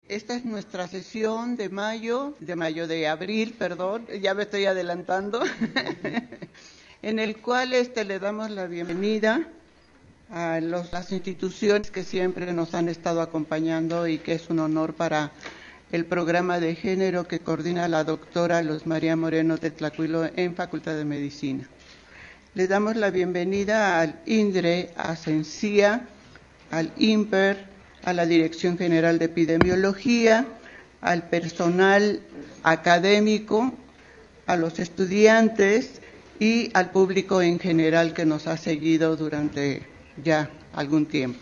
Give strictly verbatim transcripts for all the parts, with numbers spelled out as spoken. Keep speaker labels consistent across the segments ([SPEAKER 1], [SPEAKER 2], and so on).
[SPEAKER 1] Esta es nuestra sesión de mayo, de mayo de abril, perdón, ya me estoy adelantando, en el cual este, le damos la bienvenida a los, las instituciones que siempre nos han estado acompañando y que es un honor para el programa de género que coordina la doctora Luz María Moreno de Tlacuilo en Facultad de Medicina. Le damos la bienvenida al INDRE, a CENSIA, al INPER, a la Dirección General de Epidemiología, al personal académico, a los estudiantes y al público en general que nos ha seguido durante ya algún tiempo.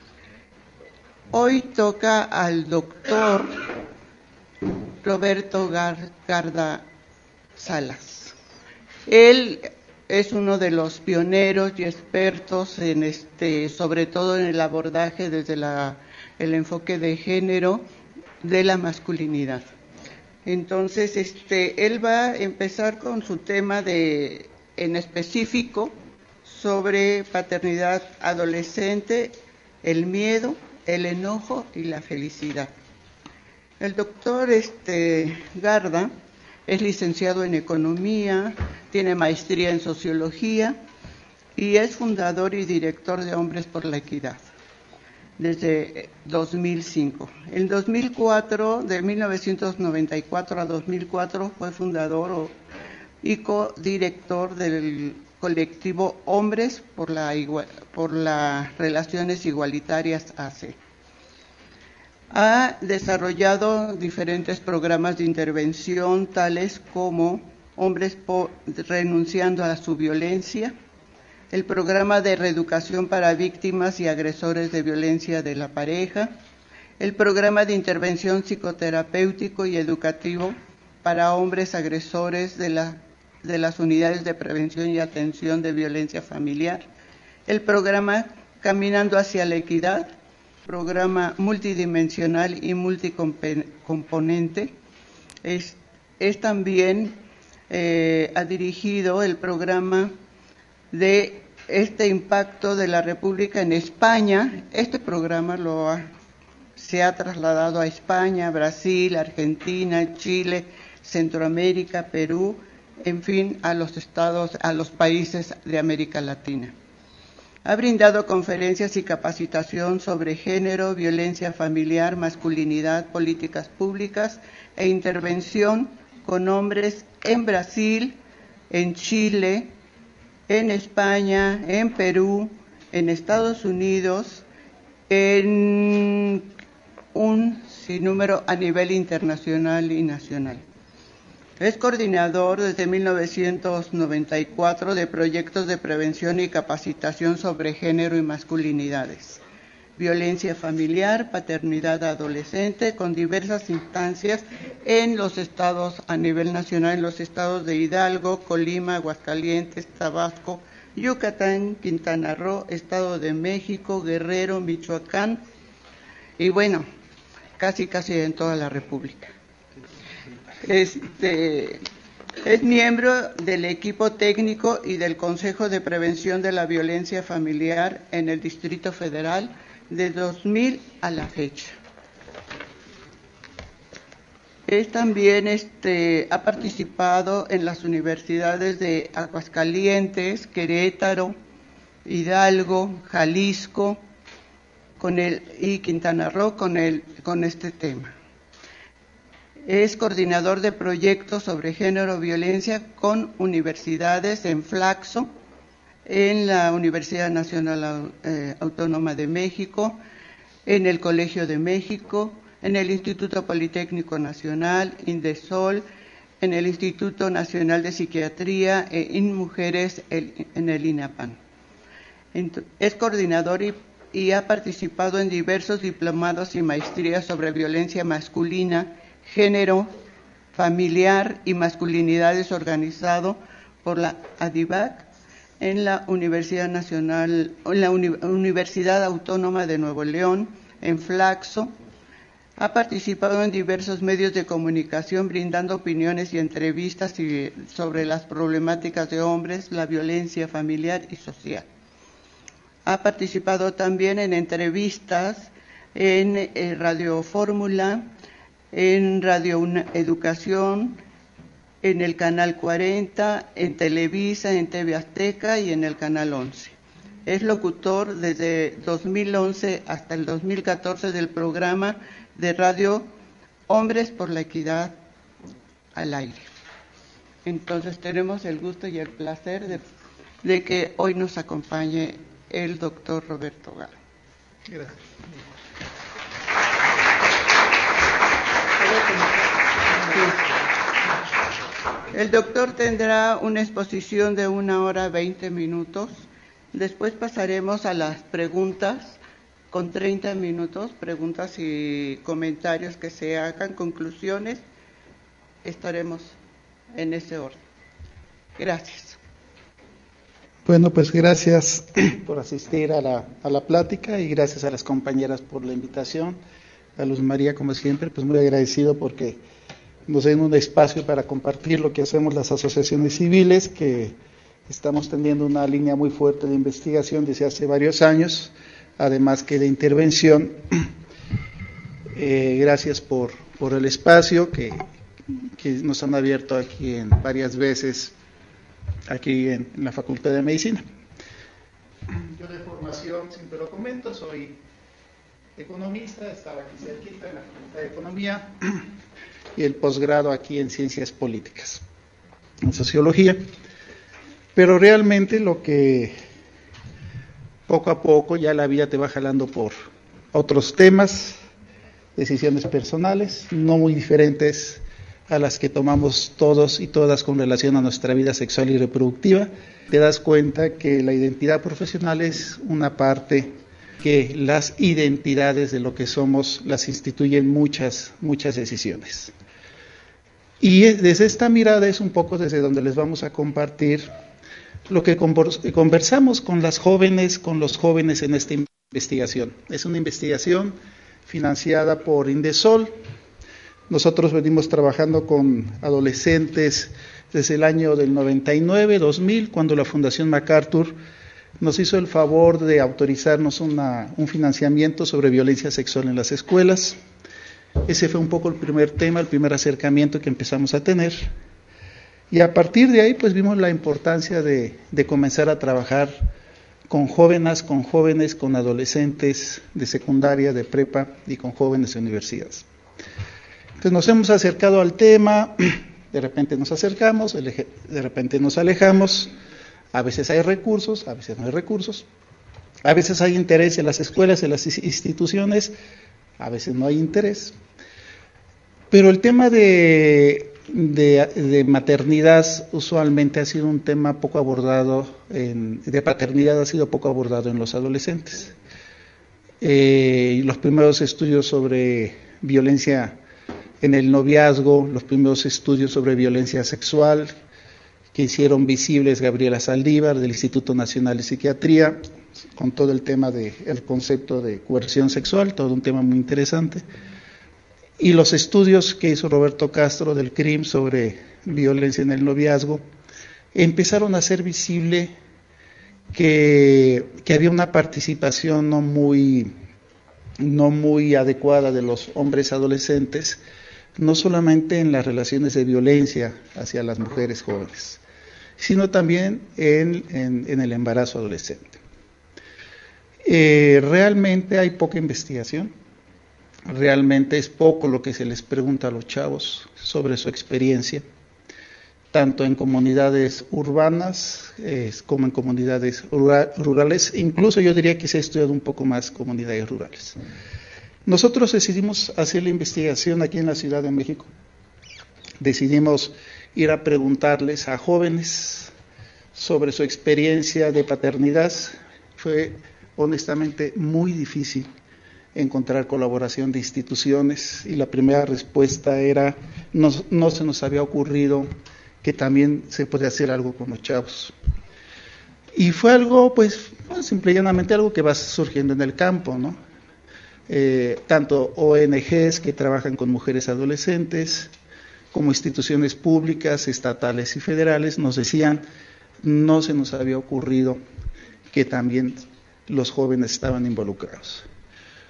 [SPEAKER 1] Hoy toca al doctor Roberto Garda Salas. Él es uno de los pioneros y expertos en este, sobre todo en el abordaje desde la, el enfoque de género de la masculinidad. Entonces, este, él va a empezar con su tema de, en específico, sobre paternidad adolescente, el miedo, el enojo y la felicidad. El doctor este, Garda es licenciado en Economía, tiene maestría en Sociología y es fundador y director de Hombres por la Equidad desde dos mil cinco. En dos mil cuatro, de mil novecientos noventa y cuatro a dos mil cuatro, fue fundador y codirector del colectivo Hombres por la Igual, por las Relaciones Igualitarias A C. Ha desarrollado diferentes programas de intervención, tales como Hombres por, renunciando a su violencia, el programa de reeducación para víctimas y agresores de violencia de la pareja, el programa de intervención psicoterapéutico y educativo para hombres agresores de, la, de las unidades de prevención y atención de violencia familiar, el programa Caminando hacia la Equidad, programa multidimensional y multicomponente. Es, es también, eh, ha dirigido el programa de este impacto de la República en España. Este programa lo ha, se ha trasladado a España, Brasil, Argentina, Chile, Centroamérica, Perú, en fin, a los estados, a los países de América Latina. Ha brindado conferencias y capacitación sobre género, violencia familiar, masculinidad, políticas públicas e intervención con hombres en Brasil, en Chile, en España, en Perú, en Estados Unidos, en un sinnúmero a nivel internacional y nacional. Es coordinador desde mil novecientos noventa y cuatro de proyectos de prevención y capacitación sobre género y masculinidades, violencia familiar, paternidad adolescente, con diversas instancias en los estados a nivel nacional, en los estados de Hidalgo, Colima, Aguascalientes, Tabasco, Yucatán, Quintana Roo, Estado de México, Guerrero, Michoacán y bueno, casi casi en toda la República. Este, es miembro del equipo técnico y del Consejo de Prevención de la Violencia Familiar en el Distrito Federal de dos mil a la fecha. Es también este, ha participado en las universidades de Aguascalientes, Querétaro, Hidalgo, Jalisco con el, y Quintana Roo con, el, con este tema. Es coordinador de proyectos sobre género y violencia con universidades en Flaxo, en la Universidad Nacional eh, Autónoma de México, en el Colegio de México, en el Instituto Politécnico Nacional, INDESOL, en el Instituto Nacional de Psiquiatría e en Mujeres el, en el INAPAN. Es coordinador y, y ha participado en diversos diplomados y maestrías sobre violencia masculina, género, familiar y masculinidades, organizado por la ADIVAC en la Universidad Nacional, en la Uni, Universidad Autónoma de Nuevo León, en Flaxo. Ha participado en diversos medios de comunicación, brindando opiniones y entrevistas y, sobre las problemáticas de hombres, la violencia familiar y social. Ha participado también en entrevistas en eh, Radio Fórmula, en Radio Educación, en el Canal cuarenta, en Televisa, en T V Azteca y en el Canal once. Es locutor desde dos mil once hasta el dos mil catorce del programa de radio Hombres por la Equidad al Aire. Entonces tenemos el gusto y el placer de, de que hoy nos acompañe el doctor Roberto Galo.
[SPEAKER 2] Gracias.
[SPEAKER 1] El doctor tendrá una exposición de una hora veinte minutos. Después pasaremos a las preguntas con treinta minutos, preguntas y comentarios que se hagan, conclusiones. Estaremos en ese orden. Gracias.
[SPEAKER 2] Bueno, pues gracias por asistir a la, a la plática y gracias a las compañeras por la invitación. A Luz María, como siempre, pues muy agradecido porque nos den un espacio para compartir lo que hacemos las asociaciones civiles, que estamos teniendo una línea muy fuerte de investigación desde hace varios años, además que de intervención. Eh, gracias por, por el espacio que, que nos han abierto aquí en varias veces, aquí en, en la Facultad de Medicina. Yo de formación, siempre lo comento, soy economista, estaba aquí cerquita en la Facultad de Economía, y el posgrado aquí en Ciencias Políticas, en Sociología. Pero realmente lo que poco a poco ya la vida te va jalando por otros temas, decisiones personales, no muy diferentes a las que tomamos todos y todas con relación a nuestra vida sexual y reproductiva. Te das cuenta que la identidad profesional es una parte que las identidades de lo que somos las instituyen muchas, muchas decisiones. Y desde esta mirada es un poco desde donde les vamos a compartir lo que conversamos con las jóvenes, con los jóvenes en esta investigación. Es una investigación financiada por Indesol. Nosotros venimos trabajando con adolescentes desde el año del noventa y nueve, dos mil, cuando la Fundación MacArthur nos hizo el favor de autorizarnos una, un financiamiento sobre violencia sexual en las escuelas. Ese fue un poco el primer tema, el primer acercamiento que empezamos a tener. Y a partir de ahí, pues vimos la importancia de, de comenzar a trabajar con jóvenes, con jóvenes, con adolescentes de secundaria, de prepa y con jóvenes de universidades. Entonces nos hemos acercado al tema, de repente nos acercamos, de repente nos alejamos. A veces hay recursos, a veces no hay recursos, a veces hay interés en las escuelas, en las instituciones, a veces no hay interés. Pero el tema de, de, de maternidad usualmente ha sido un tema poco abordado, en, de paternidad ha sido poco abordado en los adolescentes. Eh, los primeros estudios sobre violencia en el noviazgo, los primeros estudios sobre violencia sexual, que hicieron visibles Gabriela Saldívar del Instituto Nacional de Psiquiatría, con todo el tema del concepto de coerción sexual, todo un tema muy interesante, y los estudios que hizo Roberto Castro del C R I M sobre violencia en el noviazgo, empezaron a hacer visible que, que había una participación no muy, no muy adecuada de los hombres adolescentes, no solamente en las relaciones de violencia hacia las mujeres jóvenes, sino también en, en, en el embarazo adolescente. Eh, realmente hay poca investigación, realmente es poco lo que se les pregunta a los chavos sobre su experiencia, tanto en comunidades urbanas eh, como en comunidades rural, rurales, incluso yo diría que se ha estudiado un poco más comunidades rurales. Nosotros decidimos hacer la investigación aquí en la Ciudad de México. Decidimos ir a preguntarles a jóvenes sobre su experiencia de paternidad. Fue honestamente muy difícil encontrar colaboración de instituciones y la primera respuesta era no, no se nos había ocurrido que también se puede hacer algo con los chavos. Y fue algo, pues, pues simple y llanamente algo que va surgiendo en el campo, ¿no? Eh, tanto O N Ges que trabajan con mujeres adolescentes, como instituciones públicas, estatales y federales, nos decían, no se nos había ocurrido que también los jóvenes estaban involucrados.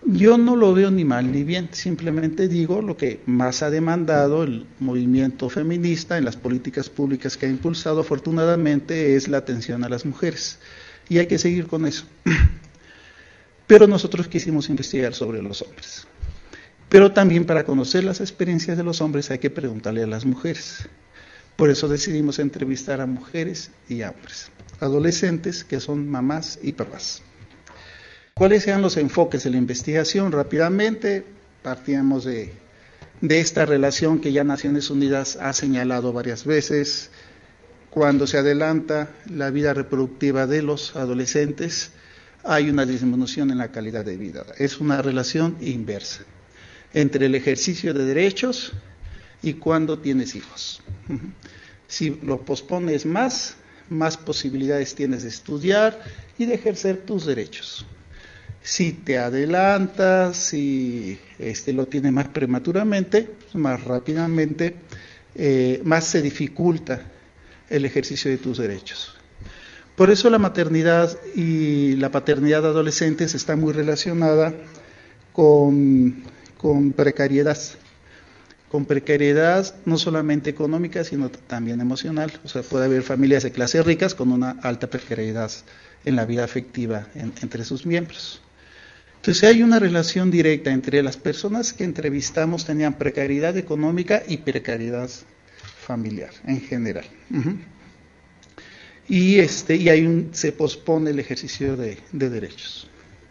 [SPEAKER 2] Yo no lo veo ni mal ni bien, simplemente digo lo que más ha demandado el movimiento feminista en las políticas públicas que ha impulsado afortunadamente es la atención a las mujeres, y hay que seguir con eso. Pero nosotros quisimos investigar sobre los hombres. Pero también para conocer las experiencias de los hombres hay que preguntarle a las mujeres. Por eso decidimos entrevistar a mujeres y a hombres, adolescentes que son mamás y papás. ¿Cuáles sean los enfoques de la investigación? Rápidamente, partíamos de, de esta relación que ya Naciones Unidas ha señalado varias veces. Cuando se adelanta la vida reproductiva de los adolescentes, hay una disminución en la calidad de vida. Es una relación inversa entre el ejercicio de derechos y cuando tienes hijos. Si lo pospones más, más posibilidades tienes de estudiar y de ejercer tus derechos. Si te adelantas, si este, lo tienes más prematuramente, más rápidamente, eh, más se dificulta el ejercicio de tus derechos. Por eso la maternidad y la paternidad de adolescentes está muy relacionada con, con precariedad. Con precariedad no solamente económica, sino también emocional. O sea, puede haber familias de clases ricas con una alta precariedad en la vida afectiva en, entre sus miembros. Entonces hay una relación directa entre las personas que entrevistamos tenían precariedad económica y precariedad familiar en general. Uh-huh. Y, este, y hay un, se pospone el ejercicio de, de derechos.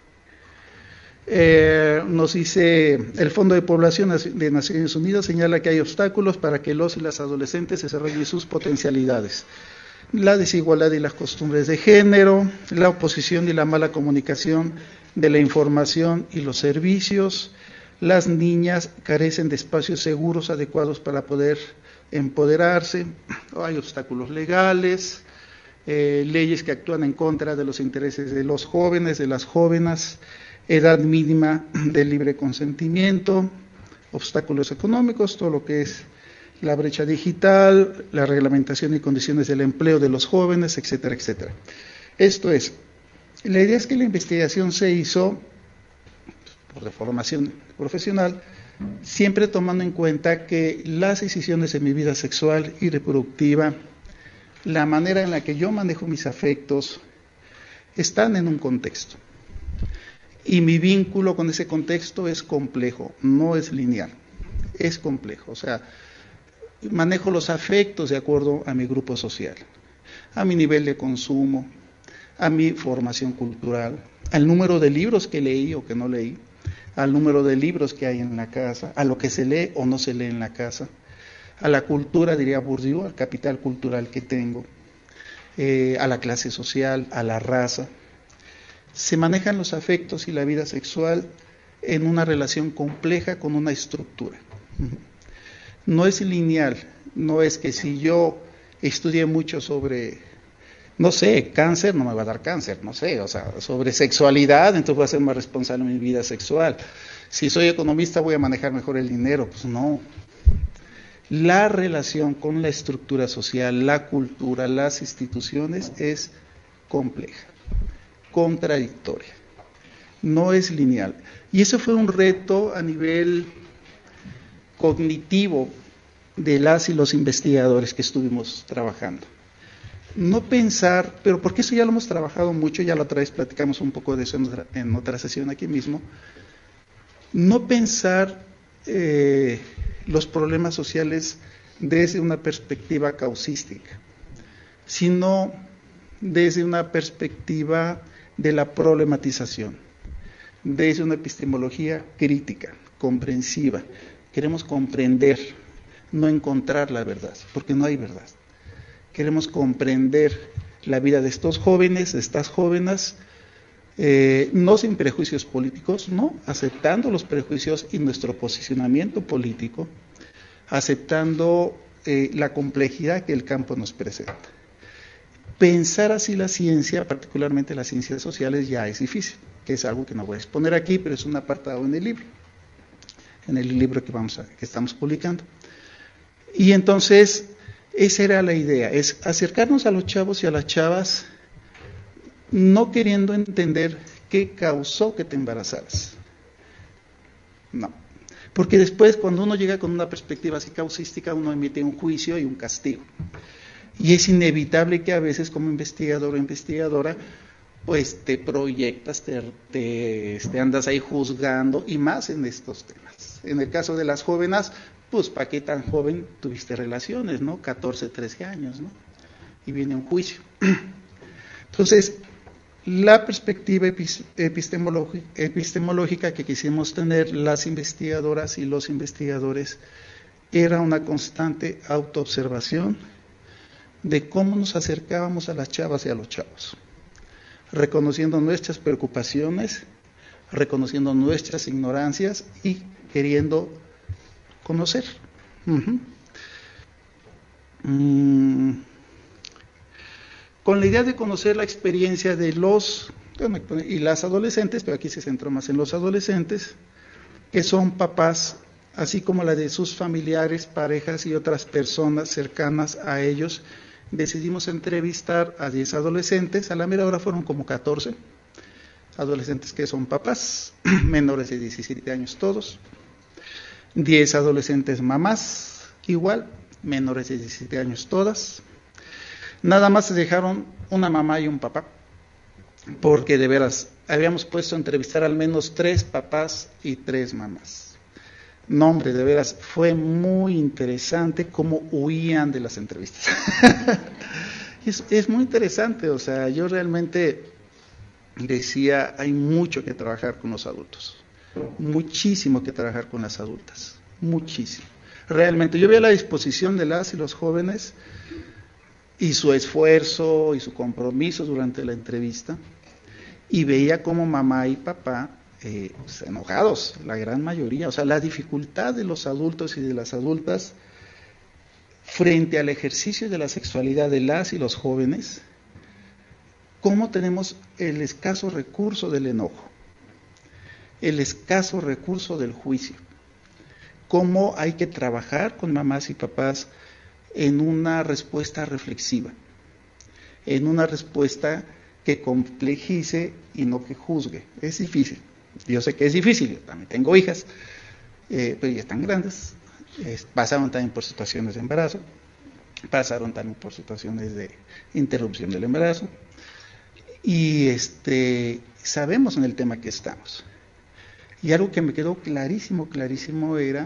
[SPEAKER 2] Eh, nos dice, el Fondo de Población de Naciones Unidas señala que hay obstáculos para que los y las adolescentes desarrollen sus potencialidades. La desigualdad y las costumbres de género, la oposición y la mala comunicación de la información y los servicios. Las niñas carecen de espacios seguros adecuados para poder empoderarse. Hay obstáculos legales, eh, leyes que actúan en contra de los intereses de los jóvenes, de las jóvenes, edad mínima de libre consentimiento, obstáculos económicos, todo lo que es la brecha digital, la reglamentación y condiciones del empleo de los jóvenes, etcétera, etcétera. Esto es, la idea es que la investigación se hizo por deformación profesional, siempre tomando en cuenta que las decisiones de mi vida sexual y reproductiva, la manera en la que yo manejo mis afectos, están en un contexto. Y mi vínculo con ese contexto es complejo, no es lineal, es complejo. O sea, manejo los afectos de acuerdo a mi grupo social, a mi nivel de consumo, a mi formación cultural, al número de libros que leí o que no leí, al número de libros que hay en la casa, a lo que se lee o no se lee en la casa, a la cultura, diría Bourdieu, al capital cultural que tengo, eh, a la clase social, a la raza. Se manejan los afectos y la vida sexual en una relación compleja con una estructura. No es lineal, no es que si yo estudié mucho sobre, no sé, cáncer, no me va a dar cáncer, no sé, o sea, sobre sexualidad, entonces voy a ser más responsable en mi vida sexual. Si soy economista voy a manejar mejor el dinero, pues no. La relación con la estructura social, la cultura, las instituciones es compleja, contradictoria, no es lineal. Y eso fue un reto a nivel cognitivo de las y los investigadores que estuvimos trabajando. No pensar, pero porque eso ya lo hemos trabajado mucho, ya la otra vez platicamos un poco de eso en otra, en otra sesión aquí mismo, no pensar eh, los problemas sociales desde una perspectiva causística, sino desde una perspectiva de la problematización, desde una epistemología crítica, comprensiva. Queremos comprender, no encontrar la verdad, porque no hay verdad. Queremos comprender la vida de estos jóvenes, de estas jóvenes, eh, no sin prejuicios políticos, no, aceptando los prejuicios y nuestro posicionamiento político, aceptando eh, la complejidad que el campo nos presenta. Pensar así la ciencia, particularmente las ciencias sociales, ya es difícil, que es algo que no voy a exponer aquí, pero es un apartado en el libro, en el libro que, vamos a, que estamos publicando. Y entonces, esa era la idea, es acercarnos a los chavos y a las chavas, no queriendo entender qué causó que te embarazaras, No. Porque después, cuando uno llega con una perspectiva así causística, uno emite un juicio y un castigo. Y es inevitable que a veces, como investigador o investigadora, pues te proyectas, te, te, te andas ahí juzgando, y más en estos temas. En el caso de las jóvenes, pues ¿para qué tan joven tuviste relaciones, no? catorce, trece años, ¿no? Y viene un juicio. Entonces, la perspectiva epistemológica, epistemológica que quisimos tener las investigadoras y los investigadores era una constante autoobservación de cómo nos acercábamos a las chavas y a los chavos, reconociendo nuestras preocupaciones, reconociendo nuestras ignorancias y queriendo conocer. Uh-huh. Mm. Con la idea de conocer la experiencia de los y las adolescentes, pero aquí se centró más en los adolescentes, que son papás, así como la de sus familiares, parejas y otras personas cercanas a ellos. Decidimos entrevistar a diez adolescentes, a la mera hora fueron como catorce adolescentes que son papás, menores de diecisiete años todos, diez adolescentes mamás, igual, menores de diecisiete años todas. Nada más se dejaron una mamá y un papá, porque de veras habíamos puesto a entrevistar al menos tres papás y tres mamás. No, hombre, de veras fue muy interesante cómo huían de las entrevistas. es, es muy interesante, o sea, yo realmente decía, hay mucho que trabajar con los adultos, muchísimo que trabajar con las adultas, muchísimo. Realmente, yo veía la disposición de las y los jóvenes y su esfuerzo y su compromiso durante la entrevista, y veía como mamá y papá eh, pues, enojados, la gran mayoría, o sea, la dificultad de los adultos y de las adultas frente al ejercicio de la sexualidad de las y los jóvenes, cómo tenemos el escaso recurso del enojo, el escaso recurso del juicio, cómo hay que trabajar con mamás y papás en una respuesta reflexiva, en una respuesta que complejice y no que juzgue. Es difícil, yo sé que es difícil, yo también tengo hijas, eh, pero ya están grandes, eh, pasaron también por situaciones de embarazo, pasaron también por situaciones de interrupción del embarazo, y este, sabemos en el tema que estamos. Y algo que me quedó clarísimo, clarísimo era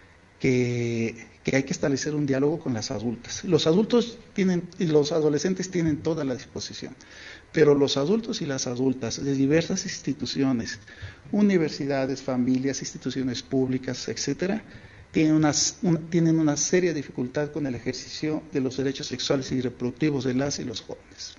[SPEAKER 2] que, que hay que establecer un diálogo con las adultas. Los adultos tienen, y los adolescentes tienen toda la disposición, pero los adultos y las adultas de diversas instituciones, universidades, familias, instituciones públicas, etcétera, tienen una, una, tienen una seria dificultad con el ejercicio de los derechos sexuales y reproductivos de las y los jóvenes.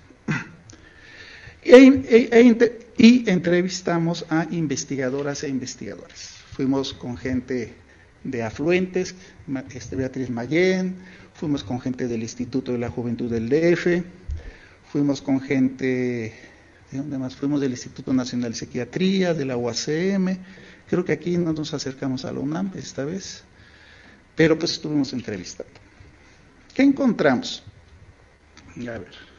[SPEAKER 2] E, e, e, y entrevistamos a investigadoras e investigadores. Fuimos con gente de Afluentes, este, Beatriz Mayén, fuimos con gente del Instituto de la Juventud del D F, fuimos con gente, ¿de dónde más? Fuimos del Instituto Nacional de Psiquiatría, de la U A C M, creo que aquí no nos acercamos a la UNAM esta vez, pero pues estuvimos entrevistando. ¿Qué encontramos? A ver.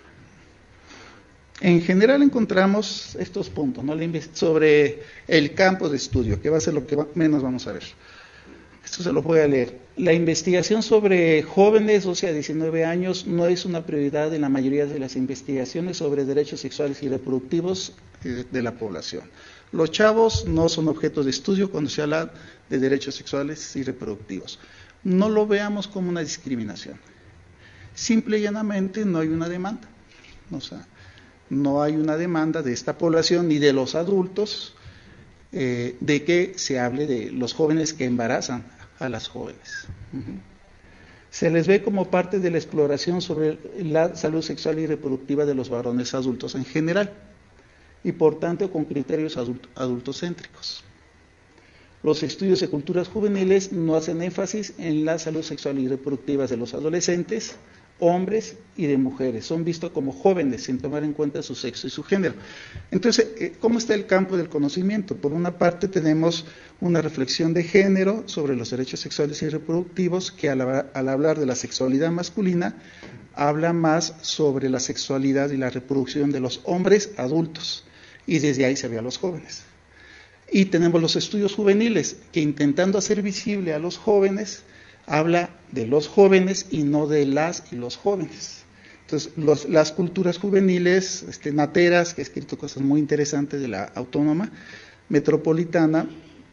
[SPEAKER 2] En general encontramos estos puntos, ¿no? Sobre el campo de estudio, que va a ser lo que menos vamos a ver. Esto se lo voy a leer. La investigación sobre jóvenes, o sea, diecinueve años, no es una prioridad en la mayoría de las investigaciones sobre derechos sexuales y reproductivos de la población. Los chavos no son objeto de estudio cuando se habla de derechos sexuales y reproductivos. No lo veamos como una discriminación. Simple y llanamente no hay una demanda. O sea, no hay una demanda de esta población ni de los adultos eh, de que se hable de los jóvenes que embarazan a las jóvenes. Uh-huh. Se les ve como parte de la exploración sobre la salud sexual y reproductiva de los varones adultos en general y por tanto con criterios adult- adultocéntricos. Los estudios de culturas juveniles no hacen énfasis en la salud sexual y reproductiva de los adolescentes, hombres y de mujeres, son vistos como jóvenes sin tomar en cuenta su sexo y su género. Entonces, ¿cómo está el campo del conocimiento? Por una parte tenemos una reflexión de género sobre los derechos sexuales y reproductivos que al, al hablar de la sexualidad masculina habla más sobre la sexualidad y la reproducción de los hombres adultos y desde ahí se ve a los jóvenes. Y tenemos los estudios juveniles, que intentando hacer visible a los jóvenes, habla de los jóvenes y no de las y los jóvenes. Entonces, los, las culturas juveniles, este, Nateras, que ha escrito cosas muy interesantes de la Autónoma Metropolitana,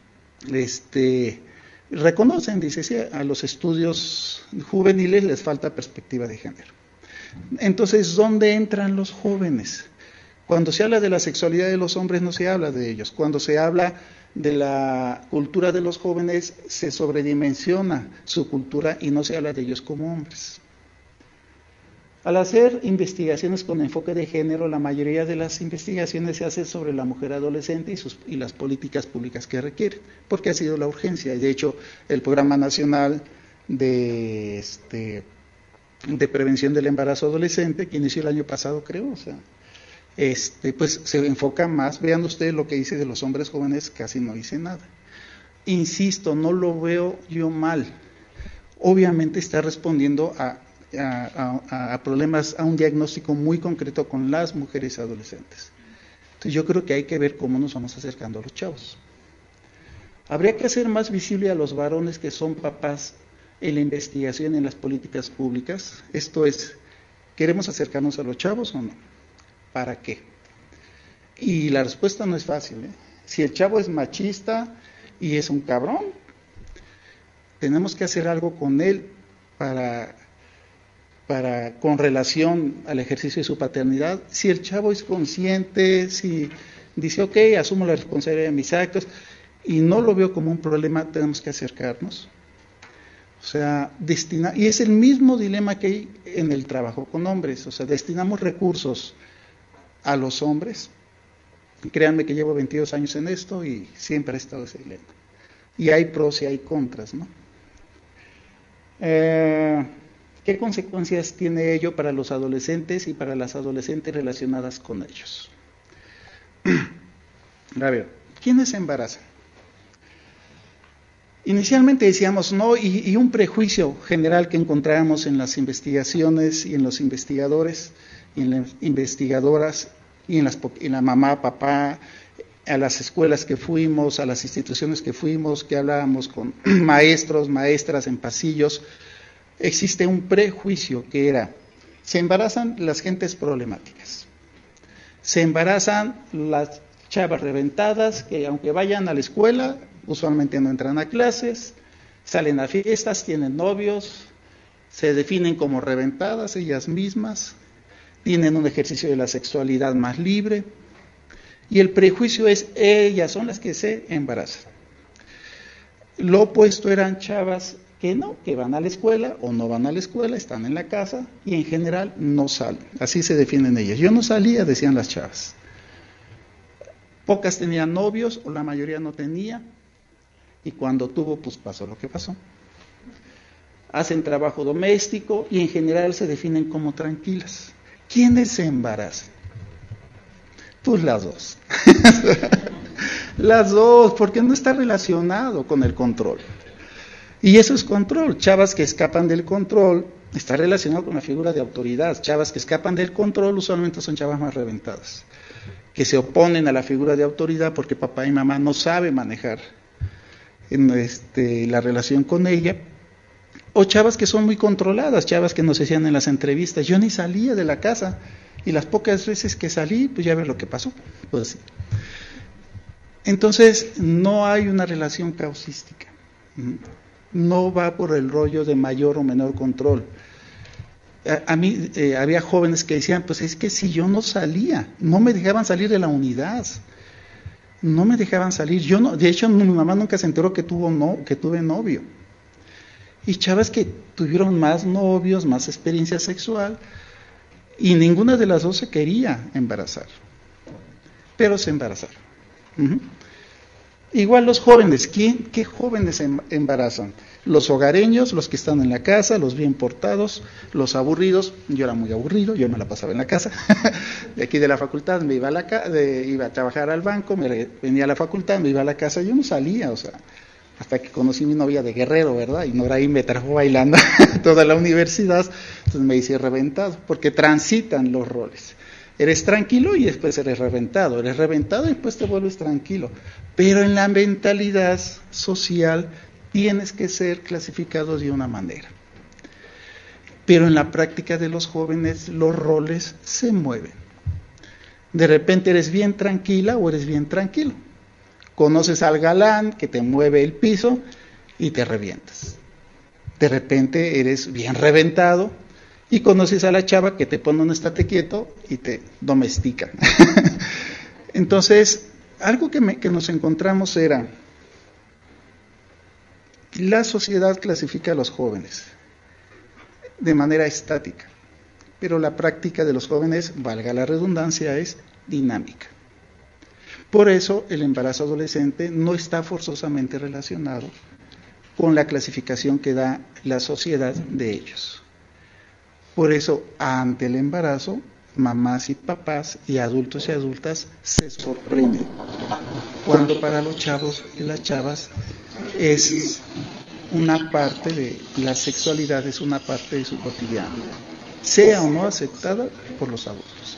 [SPEAKER 2] este, reconocen, dice, sí, a los estudios juveniles les falta perspectiva de género. Entonces, ¿dónde entran los jóvenes? Cuando se habla de la sexualidad de los hombres no se habla de ellos. Cuando se habla de la cultura de los jóvenes se sobredimensiona su cultura y no se habla de ellos como hombres. Al hacer investigaciones con enfoque de género, la mayoría de las investigaciones se hacen sobre la mujer adolescente y, sus, y las políticas públicas que requieren, porque ha sido la urgencia. De hecho, el Programa Nacional de, este, de Prevención del Embarazo Adolescente, que inició el año pasado, creo, o sea, este, pues se enfoca más. Vean ustedes lo que dice de los hombres jóvenes, casi no dice nada. Insisto, no lo veo yo mal. Obviamente está respondiendo a A, a, a problemas, a un diagnóstico muy concreto con las mujeres adolescentes. Entonces yo creo que hay que ver cómo nos vamos acercando a los chavos. Habría que hacer más visible a los varones que son papás en la investigación en las políticas públicas. Esto es, ¿queremos acercarnos a los chavos o no? ¿Para qué? Y la respuesta no es fácil, ¿eh? Si el chavo es machista y es un cabrón, tenemos que hacer algo con él para... Para, con relación al ejercicio de su paternidad. Si el chavo es consciente, si dice, ok, asumo la responsabilidad de mis actos, y no lo veo como un problema, tenemos que acercarnos. O sea, destina, y es el mismo dilema que hay en el trabajo con hombres, o sea, destinamos recursos a los hombres. Créanme que llevo veintidós años en esto y siempre ha estado ese dilema. Y hay pros y hay contras, ¿no? Eh... ¿Qué consecuencias tiene ello para los adolescentes y para las adolescentes relacionadas con ellos? A ver, ¿quiénes se embarazan? Inicialmente decíamos no, y, y un prejuicio general que encontrábamos en las investigaciones y en los investigadores y en las investigadoras y en, las, en la mamá, papá, a las escuelas que fuimos, a las instituciones que fuimos, que hablábamos con maestros, maestras en pasillos. Existe un prejuicio que era, se embarazan las gentes problemáticas, se embarazan las chavas reventadas que aunque vayan a la escuela, usualmente no entran a clases, salen a fiestas, tienen novios, se definen como reventadas ellas mismas, tienen un ejercicio de la sexualidad más libre, y el prejuicio es, ellas son las que se embarazan. Lo opuesto eran chavas que no, que van a la escuela o no van a la escuela, están en la casa y en general no salen. Así se definen ellas. Yo no salía, decían las chavas. Pocas tenían novios o la mayoría no tenía, y cuando tuvo, pues pasó lo que pasó. Hacen trabajo doméstico y en general se definen como tranquilas. ¿Quiénes se embarazan? Pues las dos. Las dos, porque no está relacionado con el control. Y eso es control. Chavas que escapan del control, está relacionado con la figura de autoridad. Chavas que escapan del control usualmente son chavas más reventadas, que se oponen a la figura de autoridad porque papá y mamá no saben manejar en este, la relación con ella. O chavas que son muy controladas, chavas que nos decían en las entrevistas, yo ni salía de la casa, y las pocas veces que salí, pues ya ves lo que pasó. Pues, entonces, no hay una relación causística. No va por el rollo de mayor o menor control. A, a mí eh, había jóvenes que decían, pues es que si yo no salía, no me dejaban salir de la unidad, no me dejaban salir. Yo no, de hecho, mi mamá nunca se enteró que tuvo no, que tuve novio. Y chavas que tuvieron más novios, más experiencia sexual, y ninguna de las dos se quería embarazar, pero se embarazaron. Uh-huh. Igual los jóvenes, ¿quién, ¿qué jóvenes se embarazan? Los hogareños, los que están en la casa, los bien portados, los aburridos. Yo era muy aburrido, yo me la pasaba en la casa. De aquí de la facultad me iba a, la ca- de, iba a trabajar al banco, me venía a la facultad, me iba a la casa, yo no salía, o sea, hasta que conocí a mi novia de Guerrero, ¿verdad? Y Noraí me trajo bailando toda la universidad, entonces me hice reventado, porque transitan los roles. Eres tranquilo y después eres reventado, eres reventado y después te vuelves tranquilo. Pero en la mentalidad social tienes que ser clasificado de una manera. Pero en la práctica de los jóvenes los roles se mueven. De repente eres bien tranquila o eres bien tranquilo. Conoces al galán que te mueve el piso y te revientas. De repente eres bien reventado y conoces a la chava que te pone un estate quieto y te domestica. Entonces, algo que, me, que nos encontramos era, la sociedad clasifica a los jóvenes de manera estática, pero la práctica de los jóvenes, valga la redundancia, es dinámica. Por eso el embarazo adolescente no está forzosamente relacionado con la clasificación que da la sociedad de ellos. Por eso, ante el embarazo, mamás y papás y adultos y adultas se sorprenden, cuando para los chavos y las chavas es una parte de la sexualidad, es una parte de su cotidiano, sea o no aceptada por los adultos.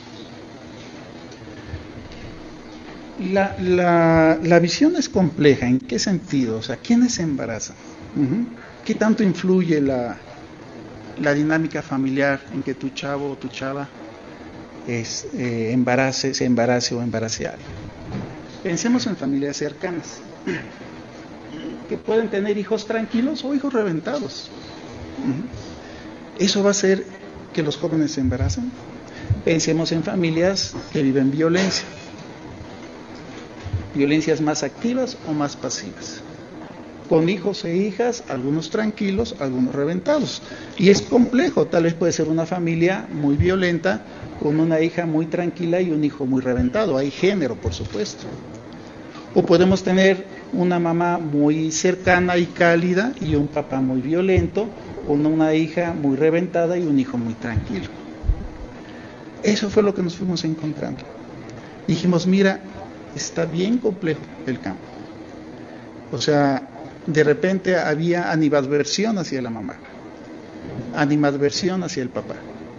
[SPEAKER 2] La, la, la visión es compleja. ¿En qué sentido? O sea, ¿quiénes se embarazan? Uh-huh. ¿Qué tanto influye la, la dinámica familiar en que tu chavo o tu chava es, eh, embarace, se embarace o embarace a alguien? Pensemos en familias cercanas, que pueden tener hijos tranquilos o hijos reventados. Uh-huh. ¿Eso va a hacer que los jóvenes se embaracen? Pensemos en familias que viven violencia. Violencias más activas o más pasivas. Con hijos e hijas, algunos tranquilos, algunos reventados. Y es complejo, tal vez puede ser una familia muy violenta, con una hija muy tranquila y un hijo muy reventado. Hay género, por supuesto. O podemos tener una mamá muy cercana y cálida y un papá muy violento, con una hija muy reventada y un hijo muy tranquilo. Eso fue lo que nos fuimos encontrando. Dijimos, mira, está bien complejo el campo. O sea, de repente había animadversión hacia la mamá, animadversión hacia el papá,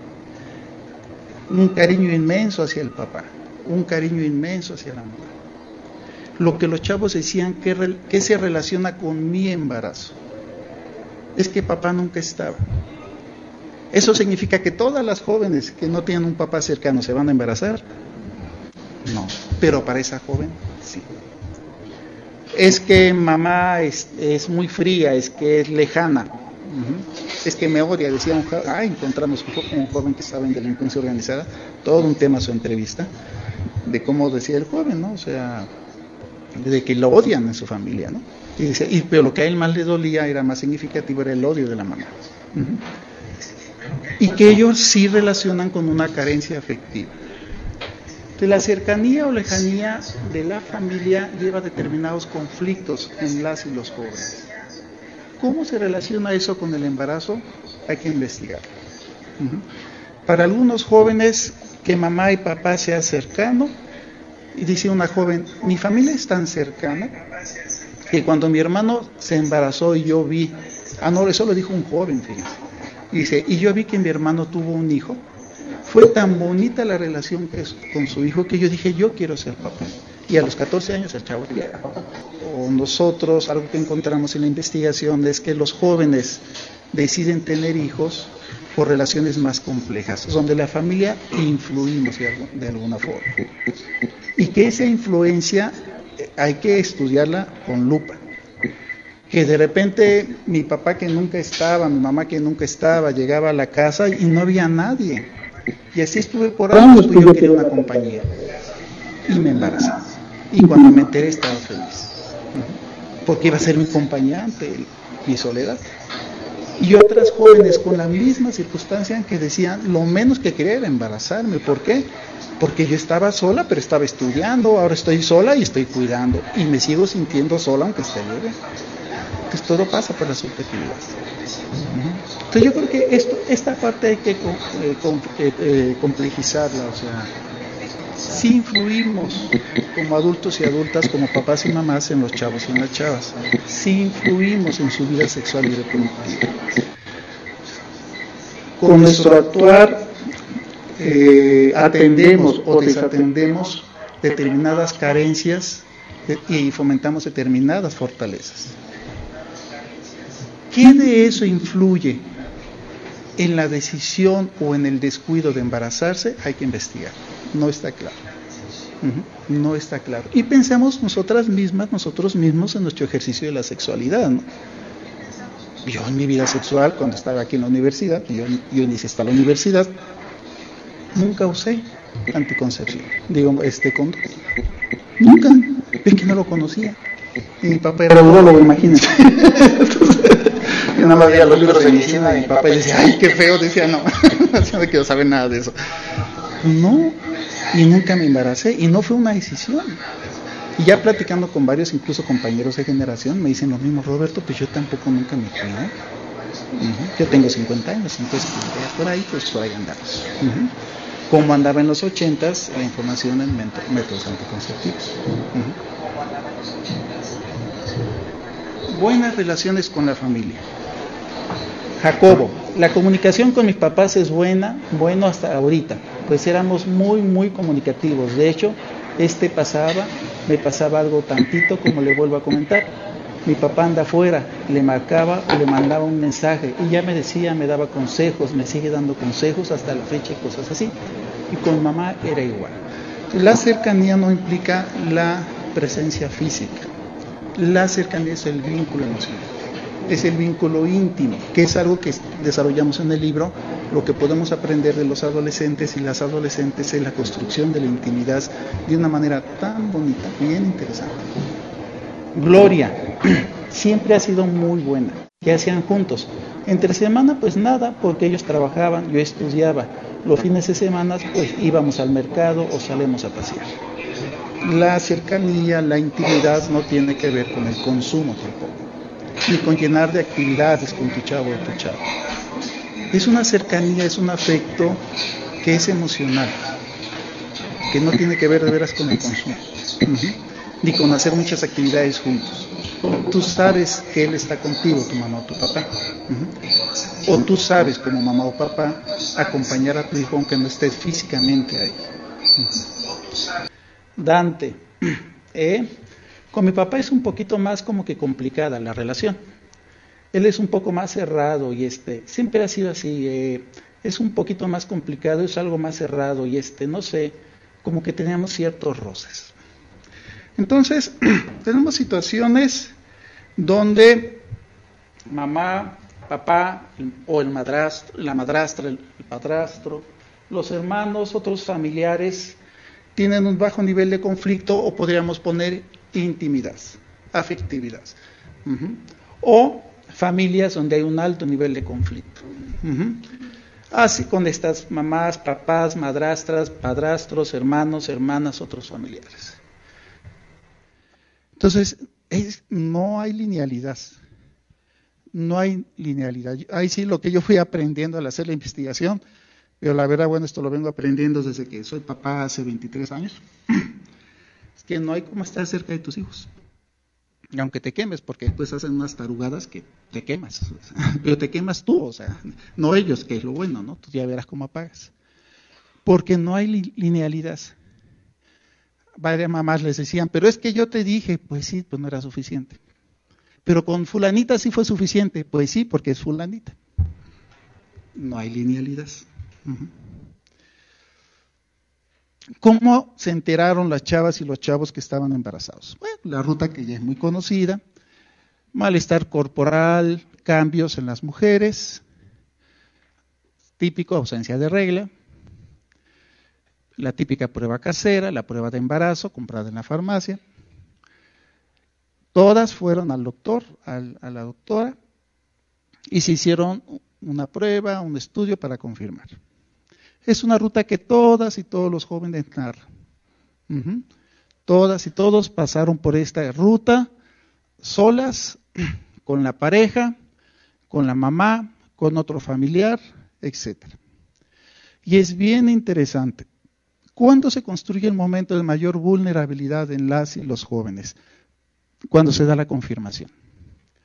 [SPEAKER 2] un cariño inmenso hacia el papá, un cariño inmenso hacia la mamá. Lo que los chavos decían, que, que se relaciona con mi embarazo, es que papá nunca estaba. ¿Eso significa que todas las jóvenes que no tienen un papá cercano se van a embarazar? No, pero para esa joven, sí. Es que mamá es, es muy fría, es que es lejana, uh-huh. Es que me odia, decía un joven, ah, encontramos un, un joven que estaba en delincuencia organizada, todo un tema su entrevista, de cómo decía el joven, ¿no? O sea, de que lo odian en su familia, ¿no? Y decía, y, pero lo que a él más le dolía, era más significativo, era el odio de la mamá. Uh-huh. Y que ellos sí relacionan con una carencia afectiva. De la cercanía o lejanía de la familia lleva determinados conflictos en las y los jóvenes. ¿Cómo se relaciona eso con el embarazo? Hay que investigar. Uh-huh. Para algunos jóvenes, que mamá y papá sea cercano, y dice una joven, mi familia es tan cercana que cuando mi hermano se embarazó y yo vi, ah no, eso lo dijo un joven, fíjense, dice, y yo vi que mi hermano tuvo un hijo, fue tan bonita la relación que es con su hijo que yo dije, yo quiero ser papá. Y a los catorce años el chavo ya era papá. O nosotros, algo que encontramos en la investigación es que los jóvenes deciden tener hijos por relaciones más complejas, donde la familia influimos de, algo, de alguna forma. Y que esa influencia hay que estudiarla con lupa. Que de repente mi papá que nunca estaba, mi mamá que nunca estaba, llegaba a la casa y no había nadie. Y así estuve por años, pues yo quería una compañía. Y me embaracé. Y cuando me enteré estaba feliz. Porque iba a ser mi compañía ante mi soledad. Y otras jóvenes con la misma circunstancia que decían, lo menos que quería era embarazarme. ¿Por qué? Porque yo estaba sola, pero estaba estudiando, ahora estoy sola y estoy cuidando. Y me sigo sintiendo sola aunque esté bebé. Entonces todo pasa por la subjetividad. Entonces yo creo que esto, esta parte hay que eh, com, eh, eh, complejizarla, o sea, sí influimos como adultos y adultas, como papás y mamás en los chavos y en las chavas, sí influimos en su vida sexual y reproductiva. Con nuestro actuar eh, atendemos o desatendemos determinadas carencias de, y fomentamos determinadas fortalezas. ¿Qué de eso influye en la decisión o en el descuido de embarazarse? Hay que investigar, no está claro. Uh-huh. No está claro. Y pensamos nosotras mismas, nosotros mismos en nuestro ejercicio de la sexualidad, ¿no? Yo en mi vida sexual, cuando estaba aquí en la universidad, yo, yo inicié hasta la universidad, nunca usé anticoncepción, digo, este condón. Nunca, es que no lo conocía. Y mi papá era urólogo, imagínense. Entonces, yo nada más veía los libros de medicina y mi papá decía, ay, qué feo, decía, no, no quiero saber nada de eso. No, y nunca me embaracé, y no fue una decisión. Y ya platicando con varios, incluso compañeros de generación, me dicen lo mismo, Roberto, pues yo tampoco nunca me cuidé. Uh-huh. Yo tengo cincuenta años, entonces por ahí, pues por ahí andamos. Uh-huh. Como andaba en los ochentas, la información en métodos anticonceptivos. Uh-huh. Buenas relaciones con la familia. Jacobo, la comunicación con mis papás es buena, bueno hasta ahorita, pues éramos muy, muy comunicativos. De hecho, este pasaba, me pasaba algo tantito como le vuelvo a comentar. Mi papá anda afuera, le marcaba o le mandaba un mensaje y ya me decía, me daba consejos, me sigue dando consejos hasta la fecha y cosas así. Y con mamá era igual. La cercanía no implica la presencia física. La cercanía es el vínculo emocional. Es el vínculo íntimo, que es algo que desarrollamos en el libro, lo que podemos aprender de los adolescentes y las adolescentes es la construcción de la intimidad de una manera tan bonita, bien interesante. Gloria, siempre ha sido muy buena. ¿Qué hacían juntos? Entre semana pues nada, porque ellos trabajaban, yo estudiaba. Los fines de semana pues íbamos al mercado o salíamos a pasear. La cercanía, la intimidad no tiene que ver con el consumo tampoco, ni con llenar de actividades con tu chavo o tu chavo. Es una cercanía, es un afecto que es emocional, que no tiene que ver de veras con el consumo, uh-huh, ni con hacer muchas actividades juntos. Tú sabes que él está contigo, tu mamá o tu papá, uh-huh, o tú sabes como mamá o papá acompañar a tu hijo aunque no estés físicamente ahí. Uh-huh. Dante, ¿eh? Con mi papá es un poquito más como que complicada la relación. Él es un poco más cerrado y este, siempre ha sido así, eh, es un poquito más complicado, es algo más cerrado y este, no sé, como que teníamos ciertos roces. Entonces, tenemos situaciones donde mamá, papá o el madrastro, la madrastra, el, el padrastro, los hermanos, otros familiares tienen un bajo nivel de conflicto o podríamos poner intimidad, afectividad. Uh-huh. O familias donde hay un alto nivel de conflicto. Uh-huh. Así con estas mamás, papás, madrastras, padrastros, hermanos, hermanas, otros familiares. Entonces, es, no hay linealidad. No hay linealidad. Ahí sí lo que yo fui aprendiendo al hacer la investigación, pero la verdad, bueno, esto lo vengo aprendiendo desde que soy papá hace veintitrés años. Que no hay como estar cerca de tus hijos, y aunque te quemes, porque después hacen unas tarugadas que te quemas, pero te quemas tú, o sea, no ellos, que es lo bueno, ¿no? Tú ya verás cómo apagas, porque no hay li- linealidad. Varias mamás les decían, pero es que yo te dije, pues sí, pues no era suficiente, pero con fulanita sí fue suficiente, pues sí, porque es fulanita. No hay linealidad. Uh-huh. ¿Cómo se enteraron las chavas y los chavos que estaban embarazados? Bueno, la ruta que ya es muy conocida, malestar corporal, cambios en las mujeres, típico ausencia de regla, la típica prueba casera, la prueba de embarazo comprada en la farmacia. Todas fueron al doctor, al, a la doctora, y se hicieron una prueba, un estudio para confirmar. Es una ruta que todas y todos los jóvenes narran. Uh-huh. Todas y todos pasaron por esta ruta solas, con la pareja, con la mamá, con otro familiar, etcétera. Y es bien interesante. ¿Cuándo se construye el momento de mayor vulnerabilidad en las y los jóvenes? Cuando se da la confirmación.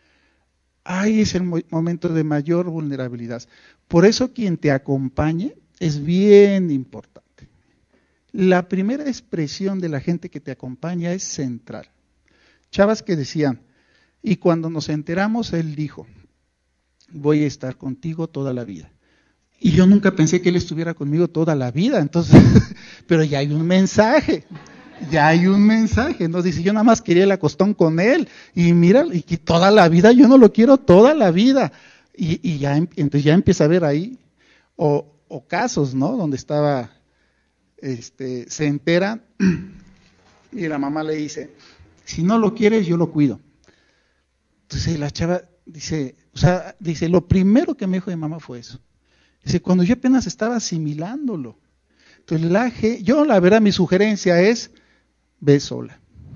[SPEAKER 2] Ahí es el momento de mayor vulnerabilidad. Por eso quien te acompañe es bien importante. La primera expresión de la gente que te acompaña es central. Chavas que decían, y cuando nos enteramos, él dijo, voy a estar contigo toda la vida. Y yo nunca pensé que él estuviera conmigo toda la vida, entonces, pero ya hay un mensaje, ya hay un mensaje, ¿no? Dice, yo nada más quería el acostón con él, y mira, y que toda la vida, yo no lo quiero toda la vida. Y, y ya, entonces ya empieza a ver ahí, o, o casos, ¿no? Donde estaba, este, se entera, y la mamá le dice, si no lo quieres, yo lo cuido. Entonces la chava dice, o sea, dice, lo primero que me dijo mi mamá fue eso. Dice, cuando yo apenas estaba asimilándolo. Entonces, la, yo la verdad, mi sugerencia es, ve sola.